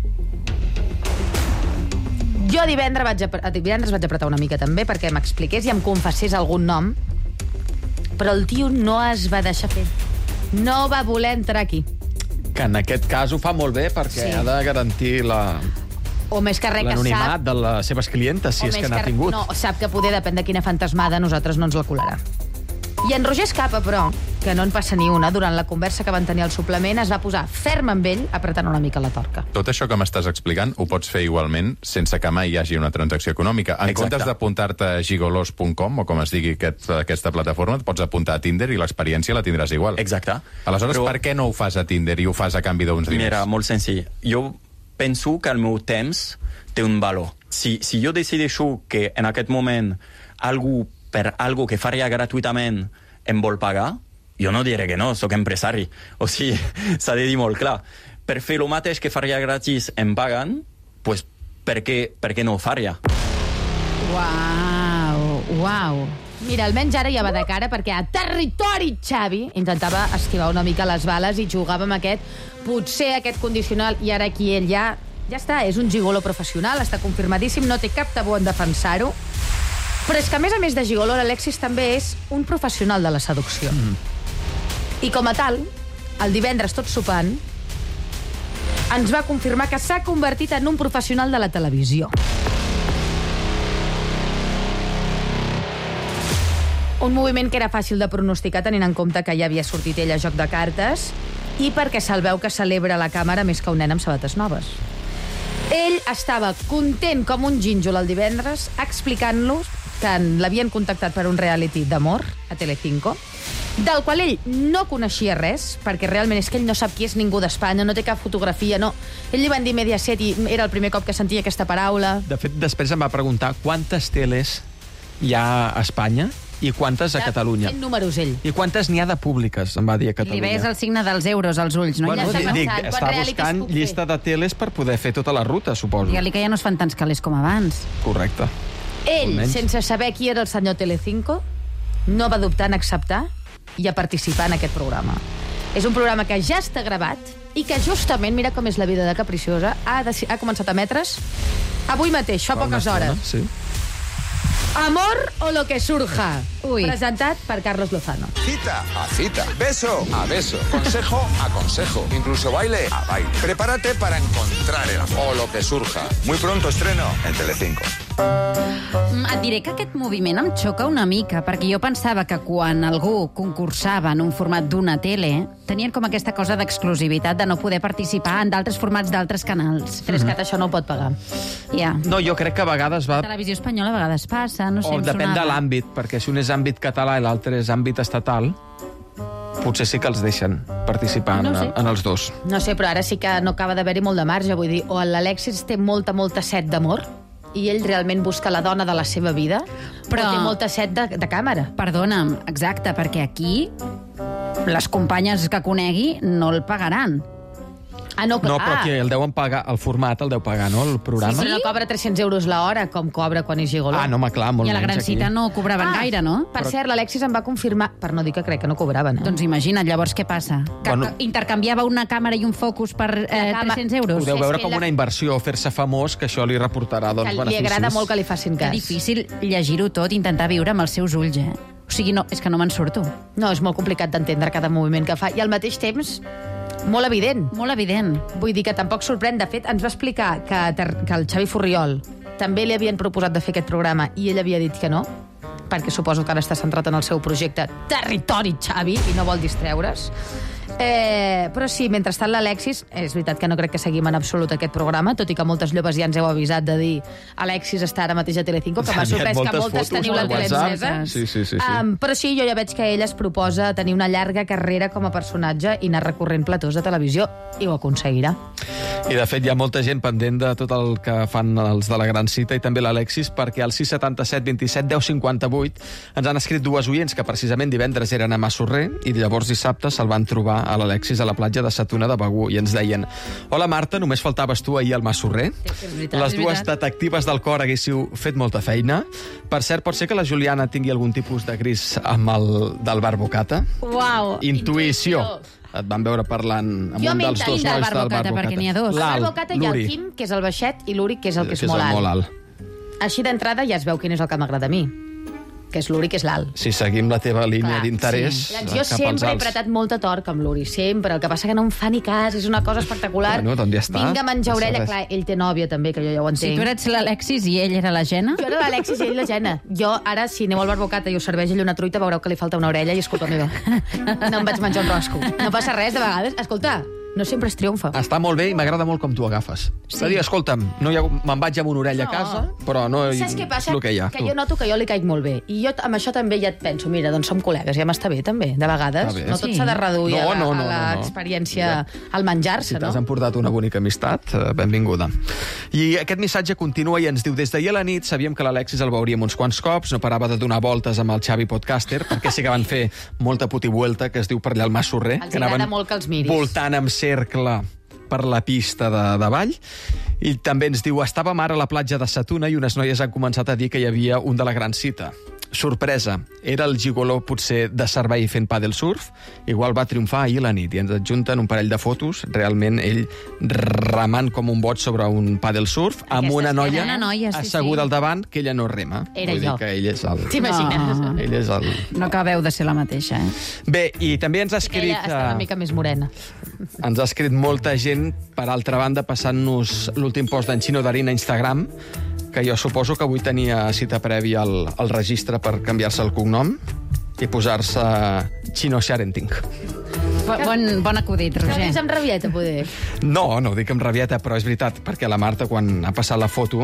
Jo divendres vaig, a, divendres vaig apretar una mica també perquè m'expliqués i em confessés algun nom, però el tio no es va deixar fer. No va voler entrar aquí. Que en aquest cas ho fa molt bé perquè Sí. ha de garantir la... O més que res que l'anonimat sap... de les seves clientes, si o és més que n'ha que- tingut. No, sap que poder, depèn de quina fantasmada, a nosaltres no ens la colarà. I en Roger Escapa, però, que no en passa ni una, durant la conversa que van tenir al suplement, es va posar ferm amb ell, apretant una mica la torca. Tot això que m'estàs explicant ho pots fer igualment sense que mai hi hagi una transacció econòmica. En Exacte. comptes d'apuntar-te a gigolos punt com, o com es digui aquest, aquesta plataforma, et pots apuntar a Tinder i l'experiència la tindràs igual. Exacte. Aleshores, Però- per què no ho fas a Tinder i ho fas a canvi d'uns diners? Mira, molt senzill. Jo penso que el meu temps té un valor. Si, si jo decideixo que en aquest moment algú per algo que faria gratuïtament em vol pagar, jo no diré que no, sóc empresari. O sigui, s'ha de dir molt clar. Per fer el mateix que faria gratis em paguen, pues, per què, per què no ho faria? Uau, uau. Mira, almenys ara ja va de cara perquè a territori Xavi intentava esquivar una mica les bales i jugava amb aquest, potser aquest condicional, i ara aquí ell ja, ja està, és un gigolo professional, està confirmadíssim, no té cap tabú en defensar-ho. Però és que a més a més de gigolo, l'Alexis també és un professional de la seducció. Mm. I com a tal, el divendres tot sopant, ens va confirmar que s'ha convertit en un professional de la televisió. Un moviment que era fàcil de pronosticar tenint en compte que ja havia sortit ell a Joc de Cartes i perquè se'l veu que celebra la càmera més que un nen amb sabates noves. Ell estava content com un gínjol el divendres explicant-los que l'havien contactat per un reality d'amor a Telecinco, del qual ell no coneixia res, perquè realment és que ell no sap qui és ningú d'Espanya, no té cap fotografia, no. Ell li van dir Mediaset i era el primer cop que sentia aquesta paraula. De fet, després em va preguntar quantes teles hi ha a Espanya i quantes a Catalunya. Fent números, ell. I quantes n'hi ha de públiques, em va dir a Li Catalunya. veies el signe dels euros als ulls, no? Bueno, Ja està dic, pensant, està quants realities buscant puc fer? llista de teles per poder fer tota la ruta, suposo. Digue-li que ja no es fan tants calés com abans. Correcte. Ell, Almenys. sense saber qui era el senyor Telecinco, no va dubtar en acceptar i a participar en aquest programa. És un programa que ja està gravat i que justament, mira com és la vida de Capriciosa, ha, de, ha començat a emetre's avui mateix, fa poques hores. Sí. Amor o lo que surja. Uy. Presentat per Carlos Lozano. Cita a cita, beso a beso, consejo a consejo, incluso baile a baile. Prepárate para encontrar el amor o lo que surja. Muy pronto estreno en Telecinco. Mm, Et diré que aquest moviment em xoca una mica, perquè jo pensava que quan algú concursava en un format d'una tele, tenien com aquesta cosa d'exclusivitat, de no poder participar en d'altres formats d'altres canals. Però és que això no ho pot pagar. Ja. No, jo crec que a vegades va... Televisió espanyola a vegades passa, no sé, O em depèn sonava. de l'àmbit, perquè si un és àmbit català i l'altre és àmbit estatal, potser sí que els deixen participar No en, ho sé. en els dos. No sé, però ara sí que no acaba d'haver-hi molt de marge. Vull dir, o l'Alexis té molta, molta set d'amor, i ell realment busca la dona de la seva vida, però Però- té molta set de, de càmera. Perdona'm, exacte, perquè aquí les companyes que conegui no el pagaran. Ah, no, No, però ah. que el deuen pagar, el format el deu pagar, no?, el programa. Sí, però no cobra tres-cents euros l'hora, com cobra quan és gigoló. Ah, no, home, clar, molt I a la menys Gran aquí. Cita no cobraven Ah, gaire, no? Per cert, l'Alexis em va confirmar, per no dir que crec que no cobraven. Eh? Doncs imagina't, llavors què passa? Que Bueno. intercanviava una càmera i un focus per eh, cama- tres-cents euros? Ho deu És veure que com la- una inversió, fer-se famós, que això li reportarà doncs, Que li beneficis. agrada molt que li facin Que cas. difícil llegir-ho tot, intentar viure amb els seus ulls, eh? O sigui, no, és que no me'n surto. No, és molt complicat d'entendre cada moviment que fa. I al mateix temps, molt evident. Molt evident. Vull dir que tampoc sorprèn. De fet, ens va explicar que, ter- que el Xavi Furriol també li havien proposat de fer aquest programa i ell havia dit que no, perquè suposo que ara està centrat en el seu projecte Territori Xavi i no vol distreure's. Eh, però sí, mentrestant l'Alexis, és veritat que no crec que seguim en absolut aquest programa, tot i que moltes llopes ja ens heu avisat de dir Alexis està ara mateix a Telecinco, que m'ha sorprès que moltes teniu la tele encesa. Sí, sí, sí, sí. Um, però sí, jo ja veig que ell es proposa tenir una llarga carrera com a personatge i anar recorrent platós de televisió, i ho aconseguirà. I, de fet, hi ha molta gent pendent de tot el que fan els de la gran cita, i també l'Alexis, perquè al sis setanta set vint-i-set deu cinquanta-vuit ens han escrit dues oients que precisament divendres eren a Massorrer i llavors dissabte se'l van trobar a l'Alexis a la platja de Sa Tuna de Begur i ens deien: hola Marta, només faltaves tu ahir al Massorrer. Sí, és veritat, Les dues detectives del cor haguéssiu fet molta feina. Per cert, pot ser que la Juliana tingui algun tipus de gris amb el del bar Bocata? Uau! Intuïció. Et van veure parlant amb jo un dels dos nois del bar Bocata. Perquè n'hi ha dos. Al bar Bocata hi ha el Quim, que és el baixet, i l'Uri, que és el que és, que és molt, alt. molt alt. Així d'entrada ja es veu quin és el que m'agrada a mi, que és l'Uri, que és l'alt. Si seguim la teva línia d'interès, sí. Jo sempre he apretat molta torc amb l'Uri, sempre. El que passa que no em fa ni cas, és una cosa espectacular. Bueno, doncs ja està. Vinga a menjar orella. Clar, ell té nòvia també, que jo ja ho entenc. Si tu eres l'Alexis i ell era la Gena? Jo era l'Alexis i ell la Gena. Jo, ara, si aneu al bar Bocata i us serveix ell una truita, veureu que li falta una orella i és culpa meva. No em vaig menjar un rosco. No passa res, de vegades. Escolta, no sempre es triomfa. Està molt bé i m'agrada molt com tu agafes. Sí. És a dir, escolta'm, no ha... me'n vaig amb una orella no. a casa, però no Saps què passa? és el que hi ha. Que tu. Jo noto que jo li caic molt bé. I jo amb això també ja et penso, mira, doncs som col·legues, ja m'està bé també, de vegades. No tot s'ha de reduir no, no, no, a l'experiència, no, no. al menjar-se, si no? t'has emportat una bonica amistat, benvinguda. I aquest missatge continua i ens diu: des d'ahir a la nit sabíem que l'Alexis el veuríem uns quants cops, no parava de donar voltes amb el Xavi Podcaster, perquè sí que van fer molta putivuelta, que es diu per allà al Massorrer, Els que agrada anaven molt que els miris. voltant en cercle per la pista de, de ball. I també ens diu: estàvem ara a la platja de Sa Tuna i unes noies han començat a dir que hi havia un de la gran cita. Sorpresa, era el gigoló potser de servei fent pàdel surf, igual va triomfar ahir a la nit, i ens adjunten un parell de fotos, realment ell remant com un boig sobre un pàdel surf, amb Aquesta una noia, una noia sí, asseguda sí. al davant, que ella no rema. Era Vull jo. dir que ell és el... T'imagines? No. Ell és el... No acabeu de ser la mateixa, eh? Bé, i també ens ha escrit... Ella està una mica més morena. Ens ha escrit molta gent, per altra banda, passant-nos l'últim post d'en Xino Darín a Instagram, que jo suposo que avui tenia cita prèvia al, al registre per canviar-se el cognom i posar-se Xino Sharenting. Bon, bon acudit, Que ho Roger. dius amb rabieta, poder. No, no ho dic amb rabieta, però és veritat, perquè la Marta, quan ha passat la foto,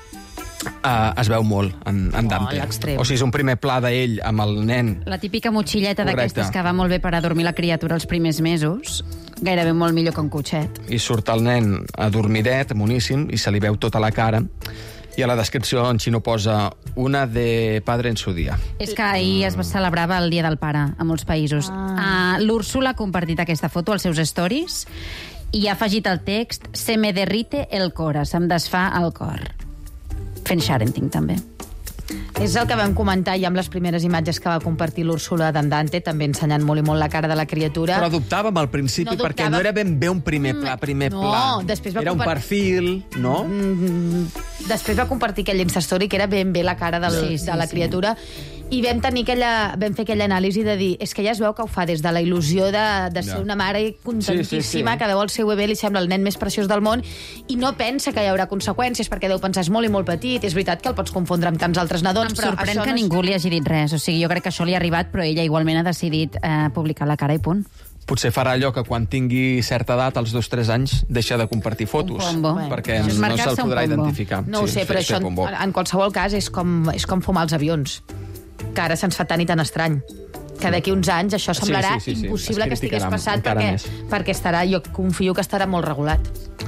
Uh, es veu molt en, en Dante. Oh, l'extrem. O sigui, és un primer pla d'ell amb el nen. La típica motxilleta Correcte. d'aquestes que va molt bé per a dormir la criatura els primers mesos, gairebé molt millor que un cotxet. I surt el nen adormidet, moníssim, i se li veu tota la cara. I a la descripció en Xino posa una de padre en su dia. És que ahir es celebrava el Dia del Pare a molts països. Ah. Uh, L'Úrsula ha compartit aquesta foto als seus stories i ha afegit el text: se me derrite el cora, se'm desfà el cor. Fent Sharenting, també. És el que vam comentar ja amb les primeres imatges que va compartir l'Úrsula d'en Dante, també ensenyant molt i molt la cara de la criatura. Però dubtàvem al principi, No no perquè dubtàvem. no era ben bé un primer pla, primer No, pla. després va Era un compart- perfil, no? Mm, després va compartir aquell Instastory que era ben bé la cara del, Sí, sí, de la sí. criatura, i vam tenir aquella, vam fer aquella anàlisi de dir, és que ja es veu que ho fa des de la il·lusió de, de ser Ja. una mare contentíssima, Sí, sí, sí. que veu el seu bebè, li sembla el nen més preciós del món, i no pensa que hi haurà conseqüències, perquè deu pensar és molt i molt petit. És veritat que el pots confondre amb tants altres nadons, Em però sorprèn això que no és... ningú li hagi dit res. O sigui, jo crec que això li ha arribat, però ella igualment ha decidit eh, publicar la cara i punt. Potser farà allò que quan tingui certa edat, als dos o tres anys, deixa de compartir fotos. Un pombo. Perquè Això és no marcar-se se'l un podrà pombo. identificar. No ho Sí, sé, però fer- fer això, pombo. en, en qualsevol cas, és com, és com fumar els avions, que ara se'ns fa tan i tan estrany, que d'aquí uns anys això Sí, semblarà sí, sí, sí. impossible Es que estigués criticarà passat, encara perquè, més. perquè estarà, jo confio que estarà molt regulat.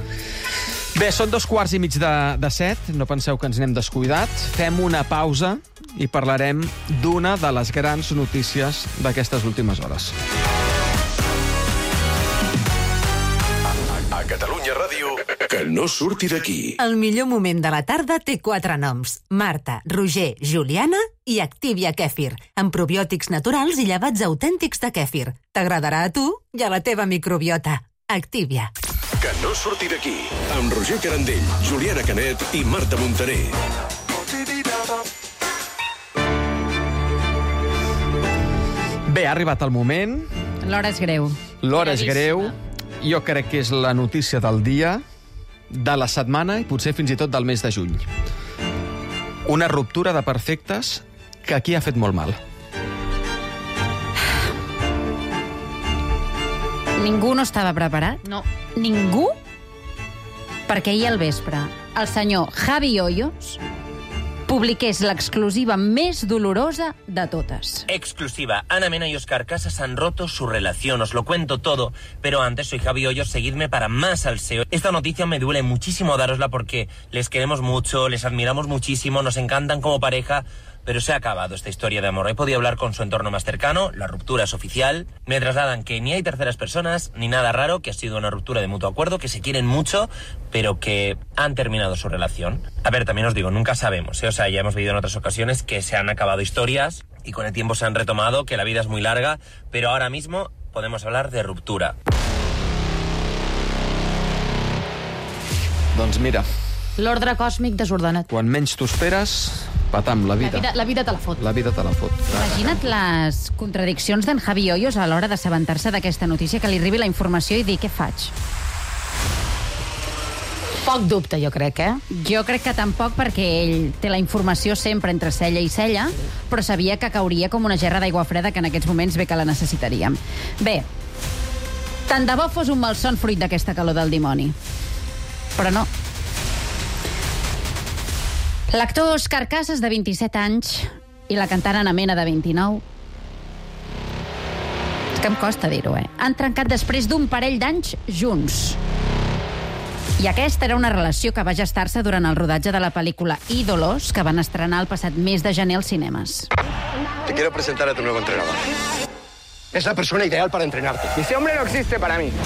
Bé, són dos quarts i mig de, de set. No penseu que ens n'hem descuidat. Fem una pausa i parlarem d'una de les grans notícies d'aquestes últimes hores. A Catalunya Ràdio, que no surti d'aquí. El millor moment de la tarda té quatre noms. Marta, Roger, Juliana i Activia Kèfir, amb probiòtics naturals i llevats autèntics de kèfir. T'agradarà a tu i a la teva microbiota. Activia. Que no surti d'aquí. Amb Roger Carandell, Juliana Canet i Marta Montaner. Bé, ha arribat el moment. L'hora és greu. L'hora és greu. Jo crec que és la notícia del dia, de la setmana i potser fins i tot del mes de juny. Una ruptura de perfectes que aquí ha fet molt mal. Ningú no estava preparat? No. Ningú? Perquè ahir al vespre el senyor Javi Hoyos publiqués l'exclusiva més dolorosa de totes. Exclusiva. Ana Mena y Óscar Casas han roto su relación. Os lo cuento todo. Pero antes, soy Javi Hoyos. Seguidme para más salseo. Esta noticia me duele muchísimo darosla porque les queremos mucho, les admiramos muchísimo, nos encantan como pareja. Pero se ha acabado esta historia de amor. He podido hablar con su entorno más cercano, la ruptura es oficial. Me trasladan que ni hay terceras personas, ni nada raro, que ha sido una ruptura de mutuo acuerdo, que se quieren mucho, pero que han terminado su relación. A ver, también os digo, nunca sabemos, ¿eh? O sea, ya hemos vivido en otras ocasiones que se han acabado historias y con el tiempo se han retomado, que la vida es muy larga, pero ahora mismo podemos hablar de ruptura. Doncs mira... L'ordre còsmic desordenat. Quan menys t'ho esperes, patam, la vida. La vida, la vida te la fot. La vida te la fot. Imagina't les contradiccions d'en Javi Hoyos a l'hora d'assabentar-se d'aquesta notícia, que li arribi la informació i dir què faig. Poc dubte, jo crec, eh? Jo crec que tampoc, perquè ell té la informació sempre entre cella i cella, però sabia que cauria com una gerra d'aigua freda que en aquests moments bé que la necessitaríem. Bé, tant de bo fos un malson fruit d'aquesta calor del dimoni. Però no. L'actor Òscar Casas, de vint-i-set anys, i la cantant Ana Mena, de vint-i-nou... És que em costa dir-ho, eh? Han trencat després d'un parell d'anys junts. I aquesta era una relació que va gestar-se durant el rodatge de la pel·lícula Ídolos, que van estrenar el passat mes de gener als cinemes. Te quiero presentar a tu nuevo entrenador. Es la persona ideal para entrenarte. Ese hombre no existe para mí.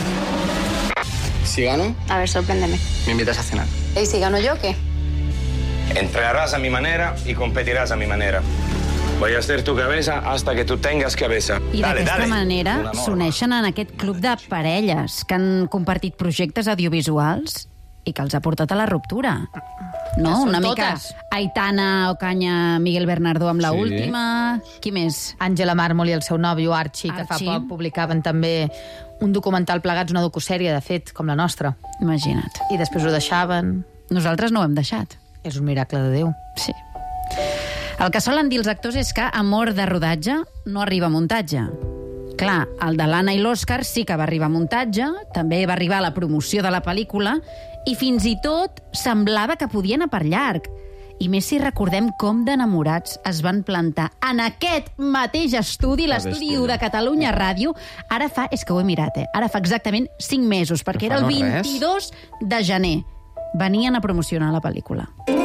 Si gano... A ver, sorpréndeme. Me invitas a cenar. ¿Y si gano yo, qué? Entrenarás a mi manera y competirás a mi manera. Voy a ser tu cabeza hasta que tú tengas cabeza. I d'aquesta manera s'uneixen en aquest club de parelles que han compartit projectes audiovisuals i que els ha portat a la ruptura. No? Són Una totes. mica Aitana Ocaña, Miguel Bernardó amb la Sí. última... Qui més? Àngela Mármol i el seu nòvio Archie, que fa Archie. poc publicaven també un documental plegats, una docusèrie, de fet, com la nostra. Imagina't. I després ho deixaven. Nosaltres no ho hem deixat. És un miracle de Déu. Sí. El que solen dir els actors és que amor de rodatge no arriba a muntatge. Clar, el de l'Anna i l'Òscar sí que va arribar a muntatge, també va arribar a la promoció de la pel·lícula, i fins i tot semblava que podia anar per llarg. I més si recordem com d'enamorats es van plantar en aquest mateix estudi, l'estudi de Catalunya Ràdio. Ara fa, és que ho he mirat, eh? Ara fa exactament cinc mesos, perquè era el fa no res. vint-i-dos de gener. Venien a promocionar la pel·lícula.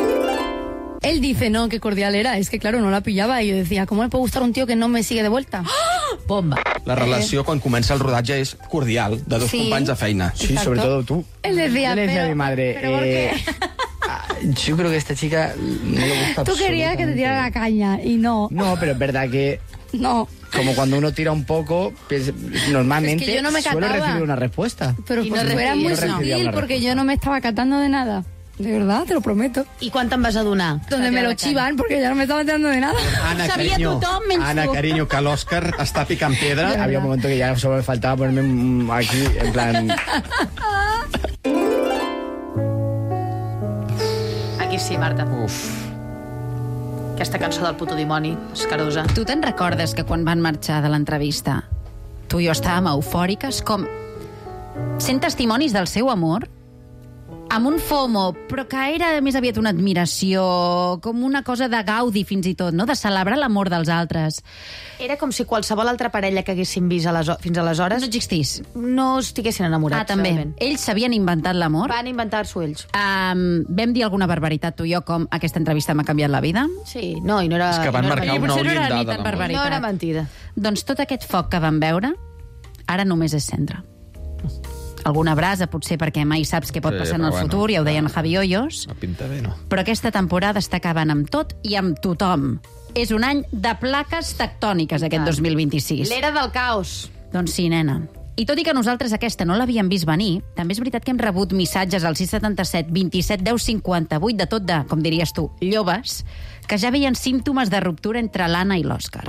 Él dice, no, qué cordial era. Es que, claro, no la pillaba. Y yo decía, ¿cómo le puede gustar un tío que no me sigue de vuelta? Bomba. La relació, quan comença el rodatge, és cordial, de dos Sí. companys de feina. Sí, Exacto. sobre todo tú. Él decía, Yo le decía pero- a mi madre, ¿pero por eh, yo creo que esta chica no le gusta Tú querías que te tirara la caña y no. No, pero es verdad que No. como cuando uno tira un poco, pues, normalmente Es que yo no me suele cataba. recibir una respuesta. Pero Y pues no tú eras recibí- muy no recibía sutil una porque yo no me estaba catando de nada. De verdad, te lo prometo. I quan te'n vas adonar? Donde me lo chivan porque ya no me estaba enterando de nada. Anna, carinyo, Anna, carinyo, que l'Òscar està picant pedra. Había un momento que ya solo me faltaba ponerme mm, aquí, en plan... Aquí sí, Marta. Uf. Aquesta cançó del puto dimoni, escarosa. Tu te'n recordes que quan van marxar de l'entrevista tu i jo estàvem eufòriques, com sent testimonis del seu amor, amb un FOMO, però que era més aviat una admiració, com una cosa de gaudi fins i tot, no? De celebrar l'amor dels altres. Era com si qualsevol altra parella que haguéssim vist aleso- fins aleshores... No existís. No estiguessin enamorats. Ah, també. realment. Ells s'havien inventat l'amor. Van inventar-s'ho ells. Um, vam dir alguna barbaritat, tu i jo, com aquesta entrevista m'ha canviat la vida? Sí, no, i no era... És que van i no era marcar mentida. un nou Potser no era llindar ni de tan l'amor. barbaritat. No era mentida. Doncs tot aquest foc que vam veure, ara només és cendra. Alguna brasa, potser, perquè mai saps què pot Sí, passar en però el bueno, futur, ja ho deien Javi Hoyos, No pinta bé, no? però aquesta temporada està acabant amb tot i amb tothom. És un any de plaques tectòniques, aquest dos mil vint-i-sis. L'era del caos. Doncs sí, nena. I tot i que nosaltres aquesta no l'havíem vist venir, també és veritat que hem rebut missatges al sis setanta set vint-i-set deu cinquanta-vuit de tot de, com diries tu, lloves, que ja veien símptomes de ruptura entre l'Anna i l'Òscar.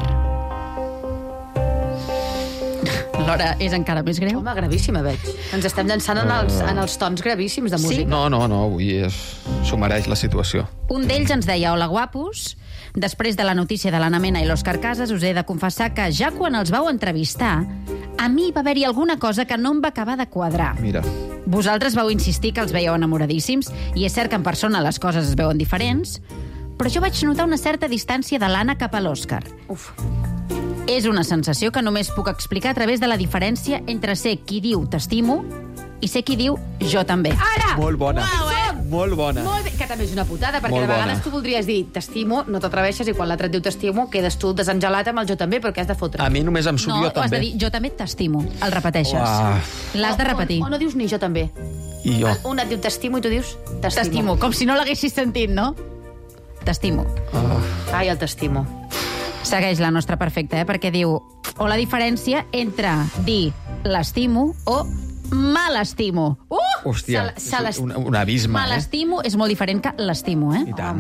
L'hora és encara més greu. Home, gravíssima, veig. Ens estem llançant en els, en els tons gravíssims de música. No, no, no, avui és... s'ho mereix la situació. Un d'ells ens deia, hola guapos, després de la notícia de l'Anna Mena i l'Òscar Casas us he de confessar que ja quan els vau entrevistar A mi va haver-hi alguna cosa que no em va acabar de quadrar. Mira. Vosaltres vau insistir que els veieu enamoradíssims, i és cert que en persona les coses es veuen diferents, però jo vaig notar una certa distància de l'Anna cap a l'Òscar. Uf. És una sensació que només puc explicar a través de la diferència entre ser qui diu t'estimo i ser qui diu jo també. Ara! Molt bona. Uau, eh? Molt bona. Molt bé, que també és una putada, perquè Molt de vegades bona. tu voldries dir t'estimo, no t'atreveixes, i quan l'altre et diu t'estimo, quedes tu desengelat amb el jo també, perquè has de fotre. A mi només em surt No, jo ho has de també. dir jo també t'estimo. El repeteixes. Uah. L'has de repetir. O, o no dius ni jo també. I jo. Un et diu t'estimo i tu dius t'estimo. T'estimo, com si no l'haguessis sentit, no? T'estimo. Oh. Ai, el t'estimo. Segueix la nostra perfecta, eh? Perquè diu... O la diferència entre dir l'estimo o me l'estimo. Uh! Hòstia, Se- se l'est- un, un abisme, Me eh? l'estimo és molt diferent que l'estimo, eh? I tant.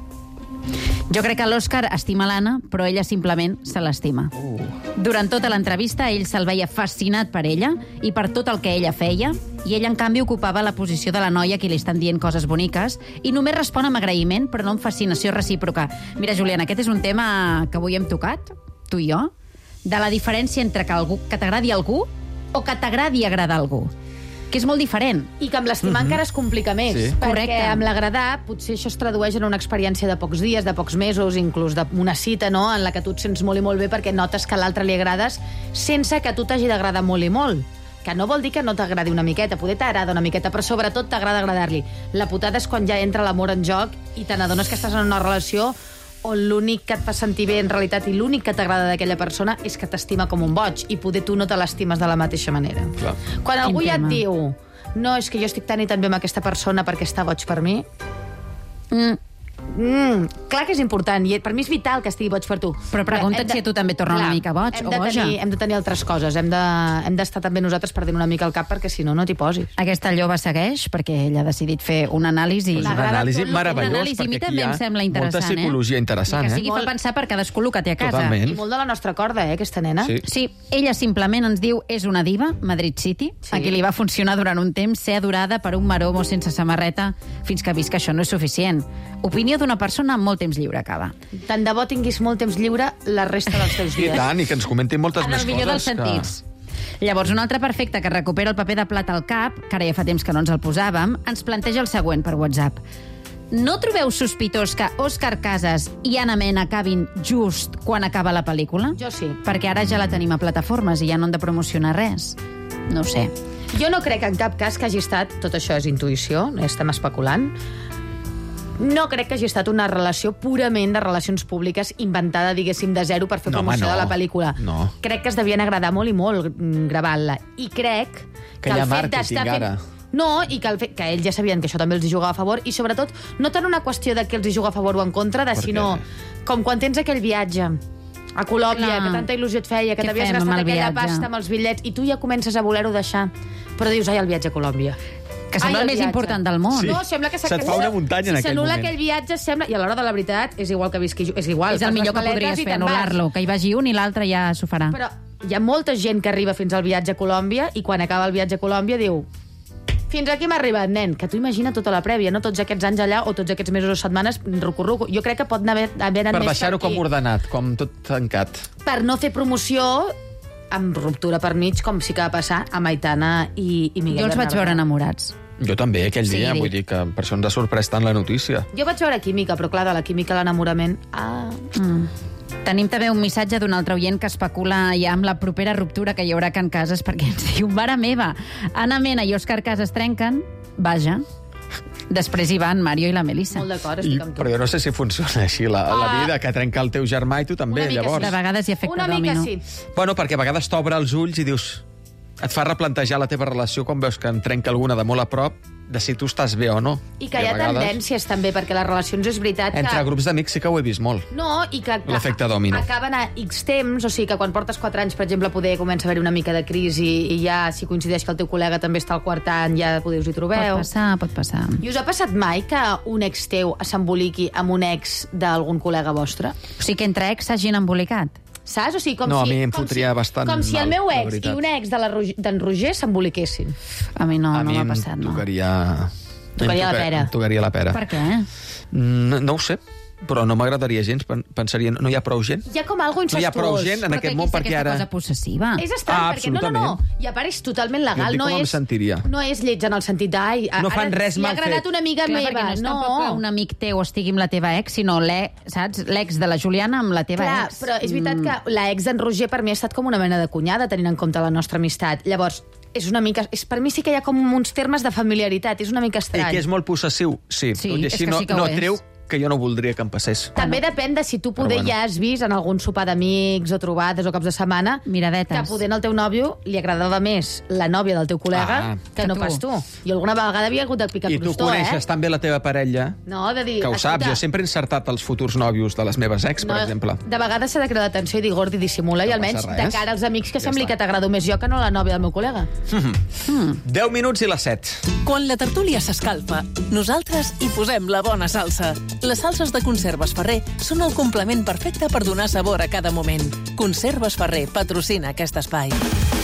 Jo crec que l'Òscar estima l'Anna, però ella simplement se l'estima. Uh. Durant tota l'entrevista, ell se'l veia fascinat per ella i per tot el que ella feia, i ell, en canvi, ocupava la posició de la noia que li estan dient coses boniques i només respon amb agraïment, però no amb fascinació recíproca. Mira, Juliana, aquest és un tema que avui hem tocat, tu i jo, de la diferència entre que, algú, que t'agradi algú o que t'agradi agradar algú, que és molt diferent. I que amb l'estimar mm -hmm. encara es complica més, Sí. perquè Correcte. amb l'agradar potser això es tradueix en una experiència de pocs dies, de pocs mesos, inclús d'una cita, no?, en la que tu et sents molt i molt bé perquè notes que a l'altre li agrades sense que a tu t'hagi d'agradar molt i molt. Que no vol dir que no t'agradi una miqueta, poder t'agrada una miqueta, però sobretot t'agrada agradar-li. La putada és quan ja entra l'amor en joc i te n'adones que estàs en una relació on l'únic que et fa sentir bé en realitat i l'únic que t'agrada d'aquella persona és que t'estima com un boig, i poder tu no te l'estimes de la mateixa manera. Clar. Quan algú Quin ja et tema. diu no, és que jo estic tan i tan bé amb aquesta persona perquè està boig per mi, Mm. Mm, clar que és important, i per mi és vital que estigui boig per tu. Però pregunta't hem de- si a tu també et torna una Clar, mica boig hem o de boja. tenir, hem de tenir altres coses, hem de- hem d'estar també nosaltres perdent una mica el cap, perquè si no, no t'hi posis. Aquesta lloba segueix, perquè ella ha decidit fer un anàlisi... És un anàlisi meravellós, Un anàlisi, a mi perquè aquí també hi ha em sembla molta interessant, psicologia eh? interessant, I que eh? sigui Molt. per pensar per cadascú el que té a casa. Totalment. I molt de la nostra corda, eh, aquesta nena. Sí. Sí, ella simplement ens diu és una diva, Madrid City, Sí. a qui li va funcionar durant un temps ser adorada per un maromo sense samarreta fins que ha vist que això no és suficient. Opinió d'una persona amb molt temps lliure, acaba. Tant de bo tinguis molt temps lliure la resta dels teus I dies. tant, i que ens comentin moltes En més el millor dels coses. sentits. Llavors, un altre perfecte que recupera el paper de plata al cap, que ara ja fa temps que no ens el posàvem, ens planteja el següent per WhatsApp. No trobeu sospitós que Òscar Casas i Anna Mena acabin just quan acaba la pel·lícula? Jo sí. Perquè ara ja la tenim a plataformes i ja no han de promocionar res. No ho sé. Jo no crec en cap cas que hagi estat, tot això és intuïció, estem especulant, no crec que hagi estat una relació purament de relacions públiques inventada, diguéssim, de zero per fer No, home, promoció no. de la pel·lícula. No. Crec que es devien agradar molt i molt mm, gravant-la. I crec que, Que hi ha el fet màrqueting, d'estar fent... ara. No, i que, el fet, que ells ja sabien que això també els hi jugava a favor, i sobretot no tant una qüestió de que els hi juga a favor o en contra, de, Per sinó què? com quan tens aquell viatge a Colòmbia, Clar. que tanta il·lusió et feia, que Què t'havies fem amb gastat el aquella viatge? pasta amb els bitllets, i tu ja comences a voler-ho deixar. Però dius, ai, el viatge a Colòmbia. Que sembla Ai, el més viatge. important del món. Sí. No, sembla que Se't que fa una muntanya en si aquell s'anul·la moment. aquell viatge, sembla... I a l'hora de la veritat, és igual que visqui... És igual. És el fas millor les que podries maletes i fer, te'n vas. anul·lar-lo. Que hi vagi un i l'altre ja s'ho farà. Però hi ha molta gent que arriba fins al viatge a Colòmbia i quan acaba el viatge a Colòmbia diu fins aquí m'ha arribat, nen, que tu imagina tota la prèvia, no tots aquests anys allà o tots aquests mesos o setmanes, rucu-rucu. Jo crec que pot haver, haver anat Per més deixar-ho per aquí. com ordenat, com tot tancat. Per no fer promoció amb ruptura per mig, com sí que va passar a Aitana i, i Miguel Jo els vaig Bernabé. veure enamorats. Jo també, aquell Sí, dia, dic. vull dir que per això ens ha sorprès tant la notícia. Jo vaig veure química, però clar, de la química a l'enamorament... Ah... Mm. Tenim també un missatge d'un altre oient que especula ja amb la propera ruptura que hi haurà a Can Casas, perquè ens diu, mare meva, Anna Mena i Òscar Casas trenquen, vaja. Després hi van Mario i la Melissa. Molt d'acord, I, estic amb tu. però jo no sé si funciona així la, la Ah. vida, que trenca el teu germà i tu també, Una mica llavors. De vegades hi ha efecte Una mica domino. sí. Bueno, perquè a vegades t'obre els ulls i dius... Et fa replantejar la teva relació quan veus que en trenca alguna de molt a prop, de si tu estàs bé o no. I que a hi ha vegades, tendències també, perquè les relacions és veritat que... Entre grups d'amics sí que ho he vist molt. No, i que, que L'efecte dòmino. acaben a X temps, o sigui que quan portes quatre anys, per exemple, poder comença a haver una mica de crisi i ja, si coincideix que el teu col·lega també està al quart any, ja poder us hi trobeu. Pot passar, pot passar. I us ha passat mai que un ex teu s'emboliqui amb un ex d'algun col·lega vostre? O sigui que entre ex s'hagin embolicat. Saps? O sigui, com No, a si, mi em com fotria si, bastant Com si el mal, meu la ex veritat. i un ex de la Roger- d'en Roger s'emboliquessin. A mi no, a no mi m'ha em passat, no. tocaria... Tocaria em la toca- pera. Em tocaria la pera. Per què? No, no ho sé. però no m'agradaria gens. Pensaria, no hi ha prou gent? Hi ha com algo incestuós. No hi ha prou gent en aquest món perquè ara... Cosa possessiva. És estrany, ah, perquè no, no, no. I a part és totalment legal. Jo dic no com és, em sentiria. No és lleig en el sentit d'ai... No fan res mal fet. Li ha agradat una amiga Clar, meva. perquè no és no. tampoc que un amic teu estigui amb la teva ex, sinó saps l'ex de la Juliana amb la teva Clar, ex. però és veritat mm. que la ex d'en Roger per mi ha estat com una mena de cunyada, tenint en compte la nostra amistat. Llavors, és una mica... És, per mi sí que hi ha com uns termes de familiaritat. És una mica estrany. I que és molt possessiu, sí. Sí, Tot i és així que no, sí que no ho és. treu que jo no voldria que em passés. També depèn de si tu poder bueno. ja has vist en algun sopar d'amics o trobades o caps de setmana Miradetes. que poder al teu nòvio li agradava més la nòvia del teu col·lega Ah, que, que no tu. pas tu. I alguna vegada havia hagut de picar I tu crostó, coneixes eh? tan bé la teva parella No, de dir... que ho saps. escolta, Jo sempre he encertat els futurs nòvios de les meves ex, per no, exemple. De vegades s'ha de cridar l'atenció i dir gordi, dissimula, No i almenys passa de res. cara als amics que Ja sembli està. que t'agrado més jo que no la nòvia del meu col·lega. deu minuts i les set. Quan la tertúlia s'escalfa, nosaltres hi posem la bona salsa. Les salses de Conserves Ferrer són el complement perfecte per donar sabor a cada moment. Conserves Ferrer patrocina aquest espai.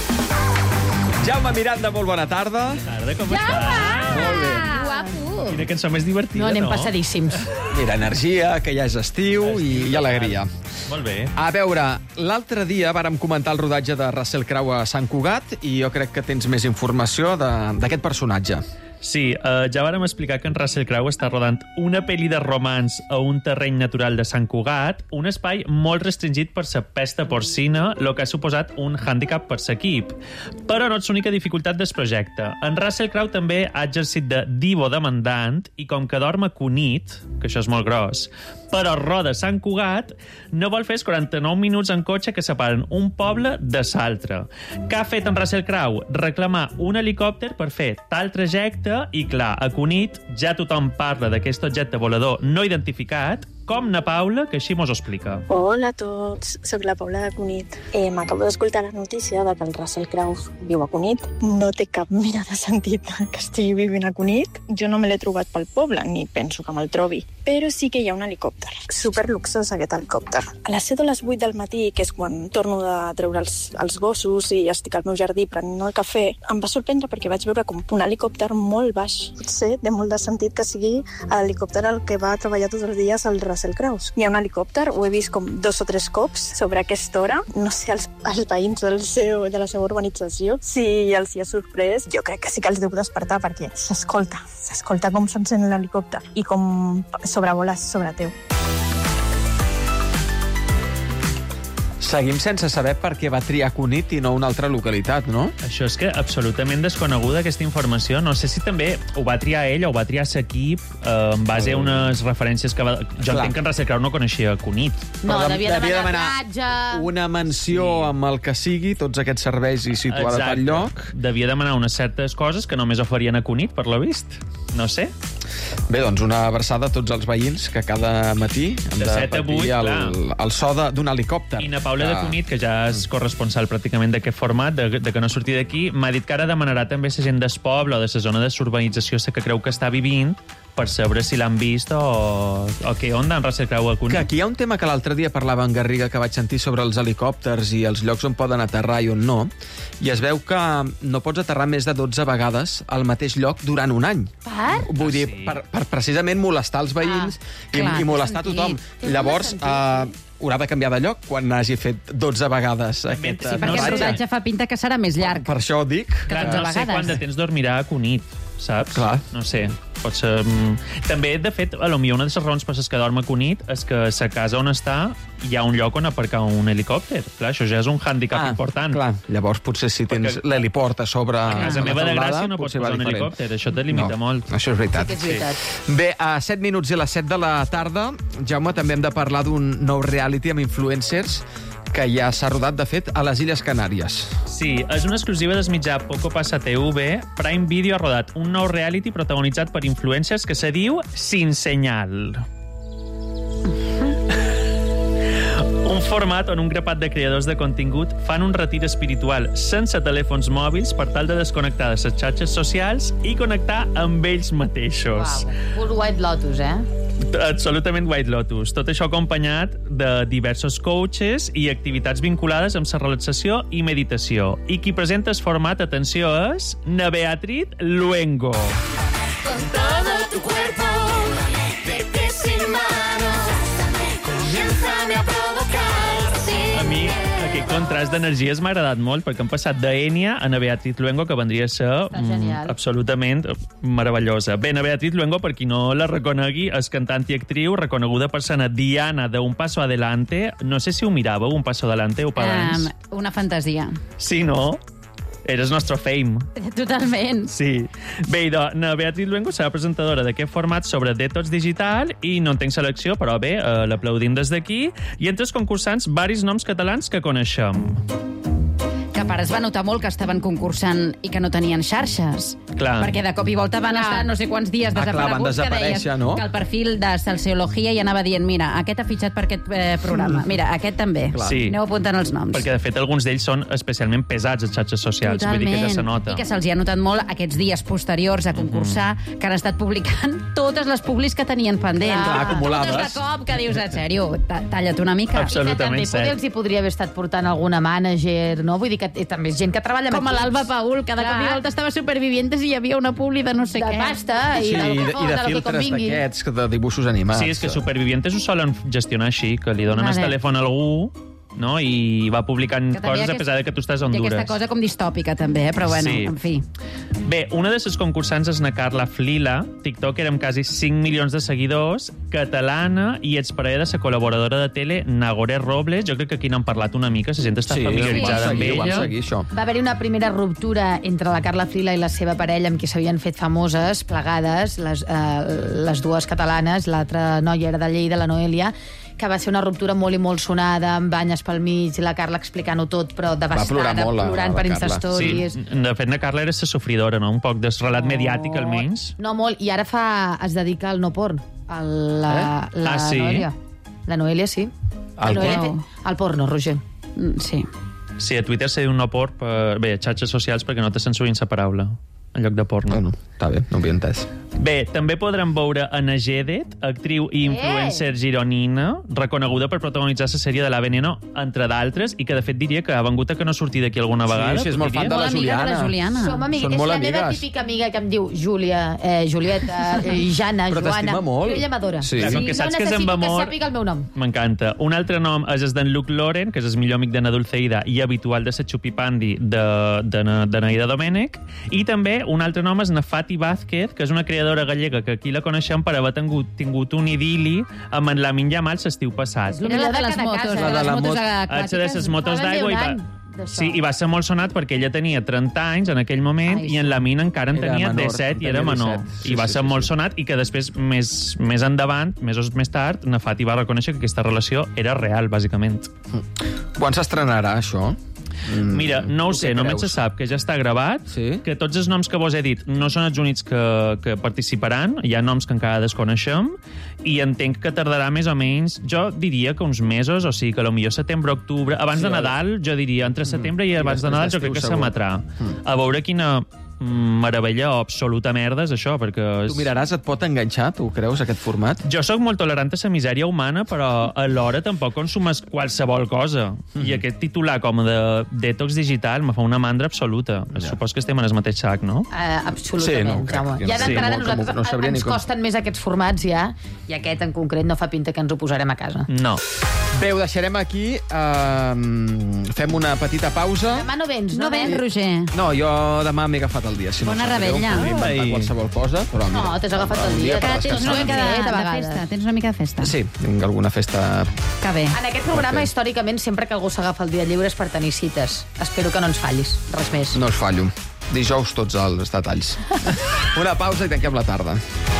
Jaume Miranda, molt bona tarda. Tarda, com Jaume! estàs? Molt bé. Guapo! Quina cançó més divertida, No, no? anem passadíssims. Mira, energia, que ja és estiu, i, i alegria. Molt bé. A veure, l'altre dia vàrem comentar el rodatge de Russell Crowe a Sant Cugat i jo crec que tens més informació de- d'aquest personatge. Sí, eh, ja vàrem explicar que en Russell Crowe està rodant una pel·li de romans a un terreny natural de Sant Cugat, un espai molt restringit per la pesta porcina, el que ha suposat un hàndicap per l'equip. Però no és l'única dificultat del projecte. En Russell Crowe també ha exercit de divo demandant i com que dorm aconit, que això és molt gros, però roda Sant Cugat, no vol fer els quaranta-nou minuts en cotxe que separen un poble de l'altre. Què ha fet en Russell Crowe? Reclamar un helicòpter per fer tal trajecte i, clar, a Cunit ja tothom parla d'aquest objecte volador no identificat, com na Paula, que així mos ho explica. Hola a tots, sóc la Paula de Cunit. Eh, M'acabo d'escoltar la notícia de que el Russell Crowe viu a Cunit. No té cap mena de sentit que estigui vivint a Cunit. Jo no me l'he trobat pel poble, ni penso que me'l trobi. Però sí que hi ha un helicòpter. Superluxós, aquest helicòpter. A les set o les vuit del matí, que és quan torno de treure els, els gossos i estic al meu jardí prenent el cafè, em va sorprendre perquè vaig veure com un helicòpter molt baix. Potser té molt de sentit que sigui l'helicòpter el que va treballar tots els dies al Russell Crowe. Hi ha un helicòpter, ho he vist com dos o tres cops sobre aquesta hora. No sé, els, els veïns del seu, de la seva urbanització, si els hi ha sorprès, jo crec que sí que els deu despertar perquè s'escolta, s'escolta com s'encén l'helicòpter i com sobrevola sobre teu. Seguim sense saber per què va triar Cunit i no una altra localitat, no? Això és que absolutament desconeguda, aquesta informació. No sé si també ho va triar ell o ho va triar l'equip eh, en base a unes referències que va... Jo Clar. entenc que en Russell Crowe no coneixia Cunit. No, Però devia, devia demanar demanar platja... Una menció sí. amb el que sigui, tots aquests serveis i situada a tal lloc. Devia demanar unes certes coses que només oferien a Cunit, per lo vist. No sé. Bé, doncs una abraçada a tots els veïns que cada matí han De de, set a vuit, patir el, clar. el so de- d'un helicòpter. I na Paula de Cunit, que ja és corresponsal pràcticament d'aquest format, de, de que no surti d'aquí, m'ha dit que ara demanarà també la gent del poble o de la zona de l'urbanització que creu que està vivint per saber si l'han vist o, o què onda en Russell Crowe a Cunit. Que aquí hi ha un tema que l'altre dia parlava en Garriga, que vaig sentir sobre els helicòpters i els llocs on poden aterrar i on no, i es veu que no pots aterrar més de dotze vegades al mateix lloc durant un any. Per? Vull dir, per, per precisament molestar els veïns Ah, i, clar, i molestar té tothom. sentit. Té Llavors, molt de uh, haurà de canviar de lloc quan hagi fet dotze vegades aquest Sí, uh, perquè el rodatge fa pinta que serà més llarg. Per això ho dic. Clar, dotze no sé vegades. quant de temps dormirà a Cunit, saps? Clar. No sé. Pot ser... mm, També, de fet, a lo millor una de les raons per les que dorm a Cunit és que a la casa on està hi ha un lloc on aparcar un helicòpter. Clar, això ja és un hàndicap Ah, important. clar. Llavors, potser si tens Perquè- l'heliport a sobre A casa la meva de teulada, Gràcia no pots potser va posar un diferent. helicòpter, això te limita no, molt. Això és veritat. Sí que és veritat. Bé, a set minuts i les set de la tarda, Jaume, també hem de parlar d'un nou reality amb influencers que ja s'ha rodat, de fet, a les Illes Canàries. Sí, és una exclusiva del mitjà Poco Pasa T V. Prime Video ha rodat un nou reality protagonitzat per influencers que se diu Sin Senyal. Un format on un grapat de creadors de contingut fan un retir espiritual sense telèfons mòbils per tal de desconnectar de les xarxes socials i connectar amb ells mateixos. Uau, full White Lotus, eh? Absolutament White Lotus. Tot això acompanyat de diversos coaches i activitats vinculades amb la relaxació i meditació. I qui presenta el format, atenció, és na Beatriz Luengo. Con todo tu cuerpo, vete sin manos, mi aquest contrast d'energies m'ha agradat molt, perquè hem passat d'Enya a na Beatriz Luengo, que vendria a ser mm, absolutament meravellosa. Bé, na Beatriz Luengo, per qui no la reconegui, és cantant i actriu, reconeguda per ser Diana de Un Paso Adelante. No sé si ho miràveu, Un Paso Adelante, o abans. Um, una fantasia. Sí, no? Eres nostre fame. Totalment. Sí. Bé, idò, na Beatriz Luengo serà presentadora d'aquest format sobre detox digital i no en tinc selecció, però bé, eh, l'aplaudim des d'aquí. I entre els concursants, varis noms catalans que coneixem. Que a part es va notar molt que estaven concursant i que no tenien xarxes. Clar. Perquè de cop i volta van estar no sé quants dies Ah, clar, van desapareguts, que deies no? que el perfil de Celsiologia ja anava dient mira, aquest ha fitxat per aquest eh, programa, mira, aquest també. Sí. Aneu apuntant els noms. Perquè, de fet, alguns d'ells són especialment pesats a xarxes socials. Vull dir que ja se nota. I que se'ls hi ha notat molt aquests dies posteriors a concursar, mm-hmm. que han estat publicant totes les publis que tenien pendents. Clar, acumulades. Totes de cop, que dius, en sèrio, talla't una mica. Absolutament I que també els hi podria haver estat portant alguna mànager, no? Vull dir que també és gent que treballa amb com a l'Alba Paul, que de cop i volta estava supervivientes i hi havia una publi de no sé de què. pasta i, Sí, del i, que de, fos, i de del que filtres convingui. d'aquests, que de dibuixos animats. Sí, és que Supervivientes ho solen gestionar així, que li donen Vale. el telèfon a algú, no? I va publicant Que també coses aquest- a pesar de que tu estàs a Té Honduras. aquesta cosa com distòpica, també, eh? Però bueno, Sí. en fi. Bé, una de les concursants és na Carla Flila, tiktoker amb quasi cinc milions de seguidors, catalana i exparella de la col·laboradora de tele Nagore Robles. Jo crec que aquí n'han parlat una mica, la gent està Sí, familiaritzada ho vam amb seguir, ho vam ella. seguir, això. Va haver-hi una primera ruptura entre la Carla Flila i la seva parella, amb qui s'havien fet famoses, plegades, les, eh, les dues catalanes, l'altra noia era de Lleida, la Noelia, que va ser una ruptura molt i molt sonada, amb banyes pel mig, i la Carla explicant-ho tot, però devastada, plorar molt, la- plorant la per Carla. Insta-stories. Sí, de fet, na Carla era la sofridora, no? Un poc de relat mediàtic, almenys. No, molt. I ara fa, es dedica al no porn. A la, Eh? la Ah, sí? Noelia. La Noelia, sí. Al La Noelia porno? té- Al porno, Roger. Mm, Sí. Sí, a Twitter se diu no por, per, bé, a xarxes socials perquè no te censurin la paraula en lloc de porno. Bueno, està bé, no ho havia entès. Bé, també podrem veure Ana Gedet, actriu i influencer gironina, reconeguda per protagonitzar la sèrie de La Veneno, entre d'altres, i que de fet diria que ha vengut a que no sortir d'aquí alguna Sí, vegada. sí, és molt fan de la Molt amiga de la Juliana. Juliana. Som amigues. Són És molt la meva amigues. típica amiga que em diu Júlia, eh, Julieta, eh, Jana, Però Joana. t'estima molt. Però ella m'adora. Sí. Clar, com que saps no que és amb necessito amor- que sàpiga el meu nom. M'encanta. Un altre nom és el d'en Luc Loren, que és el millor amic de na Dulceida i habitual de la xupipandi de, de, na, de Naida Domènech. I també un altre nom és na Fati Vázquez, que és una creadora gallega que aquí la coneixem per haver tingut, tingut un idili amb en Lamin Yamal l'estiu passat. És el millor de les motos, La de de les la motos mot- aquàtiques. de les motos d'aigua i va... Sí, i va ser molt sonat perquè ella tenia trenta anys en aquell moment. Ai, i en Lamin encara en Era tenia menor, disset i tenia era menor. disset. Sí, I va sí, ser sí, molt sí. sonat i que després, més, més endavant, mesos més tard, na Fati va reconèixer que aquesta relació era real, bàsicament. Quan s'estrenarà, això? Mm, Mira, no ho tu sé, què només creus? se sap que ja està gravat, Sí? que tots els noms que vos he dit no són els únics que, que participaran, hi ha noms que encara desconeixem, i entenc que tardarà més o menys, jo diria que uns mesos, o sigui, que potser setembre, octubre, abans Sí, de vale. Nadal, jo diria, entre setembre i I abans de després Nadal, jo d'estiu, crec que segur. s'emetrà. Mm. A veure quina mm, meravella o absoluta merda és això, perquè... És... Tu miraràs, et pot enganxar, tu creus, aquest format? Jo sóc molt tolerant a la misèria humana, però alhora tampoc consumes qualsevol cosa. Mm. I aquest titular com de detox digital me fa una mandra absoluta. Ja. Supos que estem en el mateix sac, no? Uh, absolutament, Sí, no, crec Jaume. que no Ja sé. d'entrada Sí, nosaltres no sabria ni ens com. costen més aquests formats ja, i aquest en concret no fa pinta que ens ho posarem a casa. No. Bé, ho deixarem aquí. Uh, fem una petita pausa. Demà no vens, no, No ven, vens? Roger. No, jo demà m'he agafat el dia. Si Bona no sap greu, rebella. podria inventar Ai. qualsevol cosa, però mira, No, t'has agafat el un dia, per que Que tens descansar una mica de, fet, a de vegades. festa. Tens una mica de festa. Sí, tinc alguna festa... Que bé. En aquest programa, Ok. històricament, sempre que algú s'agafa el dia lliure és per tenir cites. Espero que no ens fallis, res més. No us fallo. Dijous tots els detalls. Una pausa i tanquem la tarda.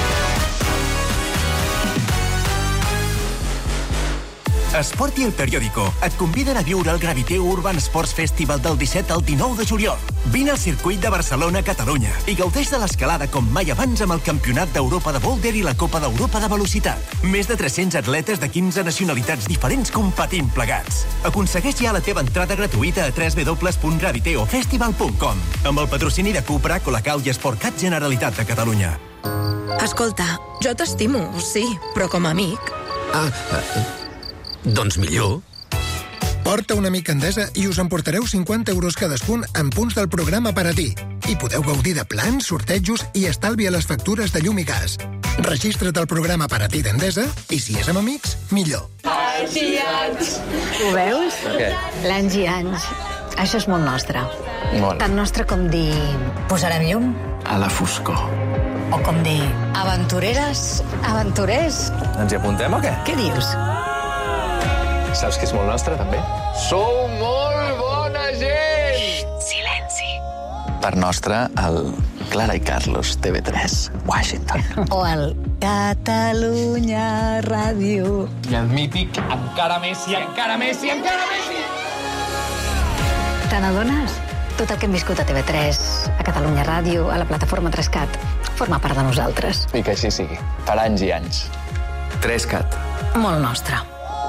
Esport i el Periódico et conviden a viure el Graviteu Urban Sports Festival del disset al dinou de juliol. Vine al circuit de Barcelona, Catalunya, i gaudeix de l'escalada com mai abans amb el Campionat d'Europa de Boulder i la Copa d'Europa de Velocitat. Més de tres-cents atletes de quinze nacionalitats diferents competint plegats. Aconsegueix ja la teva entrada gratuïta a w w w punt graviteofestival punt com amb el patrocini de Cupra, Colacau i Sportcat Generalitat de Catalunya. Escolta, jo t'estimo, sí, però com a amic. Ah, eh, doncs millor. Porta un amic a Endesa i us emportareu cinquanta euros cadascun en punts del programa per a ti. I podeu gaudir de plans, sortejos i estalvi a les factures de llum i gas. Registra't al programa per a ti d'Endesa i si és amb amics, millor. anys i anys. Ho veus? Què? L'anys i anys. Això és molt nostre. Molt. Tan nostre com dir... Posarem llum? A la foscor. O com dir... Aventureres? Aventurers? Ens hi apuntem o què? Què dius? Saps que és molt nostre, també? Sou molt bona gent! Silenci. Per nostre, el Clara i Carlos, T V tres, Washington. O el Catalunya Ràdio. I el mític encara més i encara més i encara més i... Te n'adones? Tot el que hem viscut a T V tres, a Catalunya Ràdio, a la plataforma tres cat, forma part de nosaltres. I que així sigui. Per anys i anys. tres cat. Molt nostre.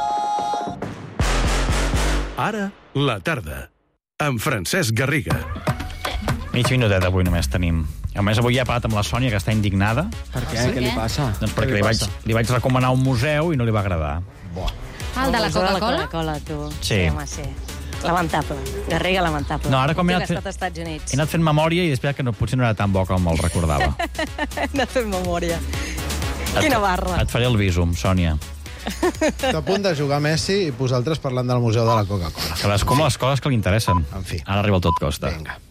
Ara, la tarda. Amb Francesc Garriga. Mig minutet avui només tenim. A més, avui ja he parlat amb la Sònia, que està indignada. Per què? Què li passa? Doncs perquè li vaig, li vaig recomanar un museu i no li va agradar. Ah, el de la Coca-Cola? Coca-Cola, tu. Sí. Home, sí. Lamentable. Garriga, lamentable. No, ara com he He anat, estat fent, als Estats Units. he anat fent memòria i he explicat que no, potser no era tan bo com el recordava. He anat fent memòria. Et, Quina barra. Et faré el visum, Sònia. Està a punt de jugar Messi i vosaltres parlant del Museu de la Coca-Cola. Cadascú amb les coses que li interessen. En fi. Ara arriba el tot costa. Vinga.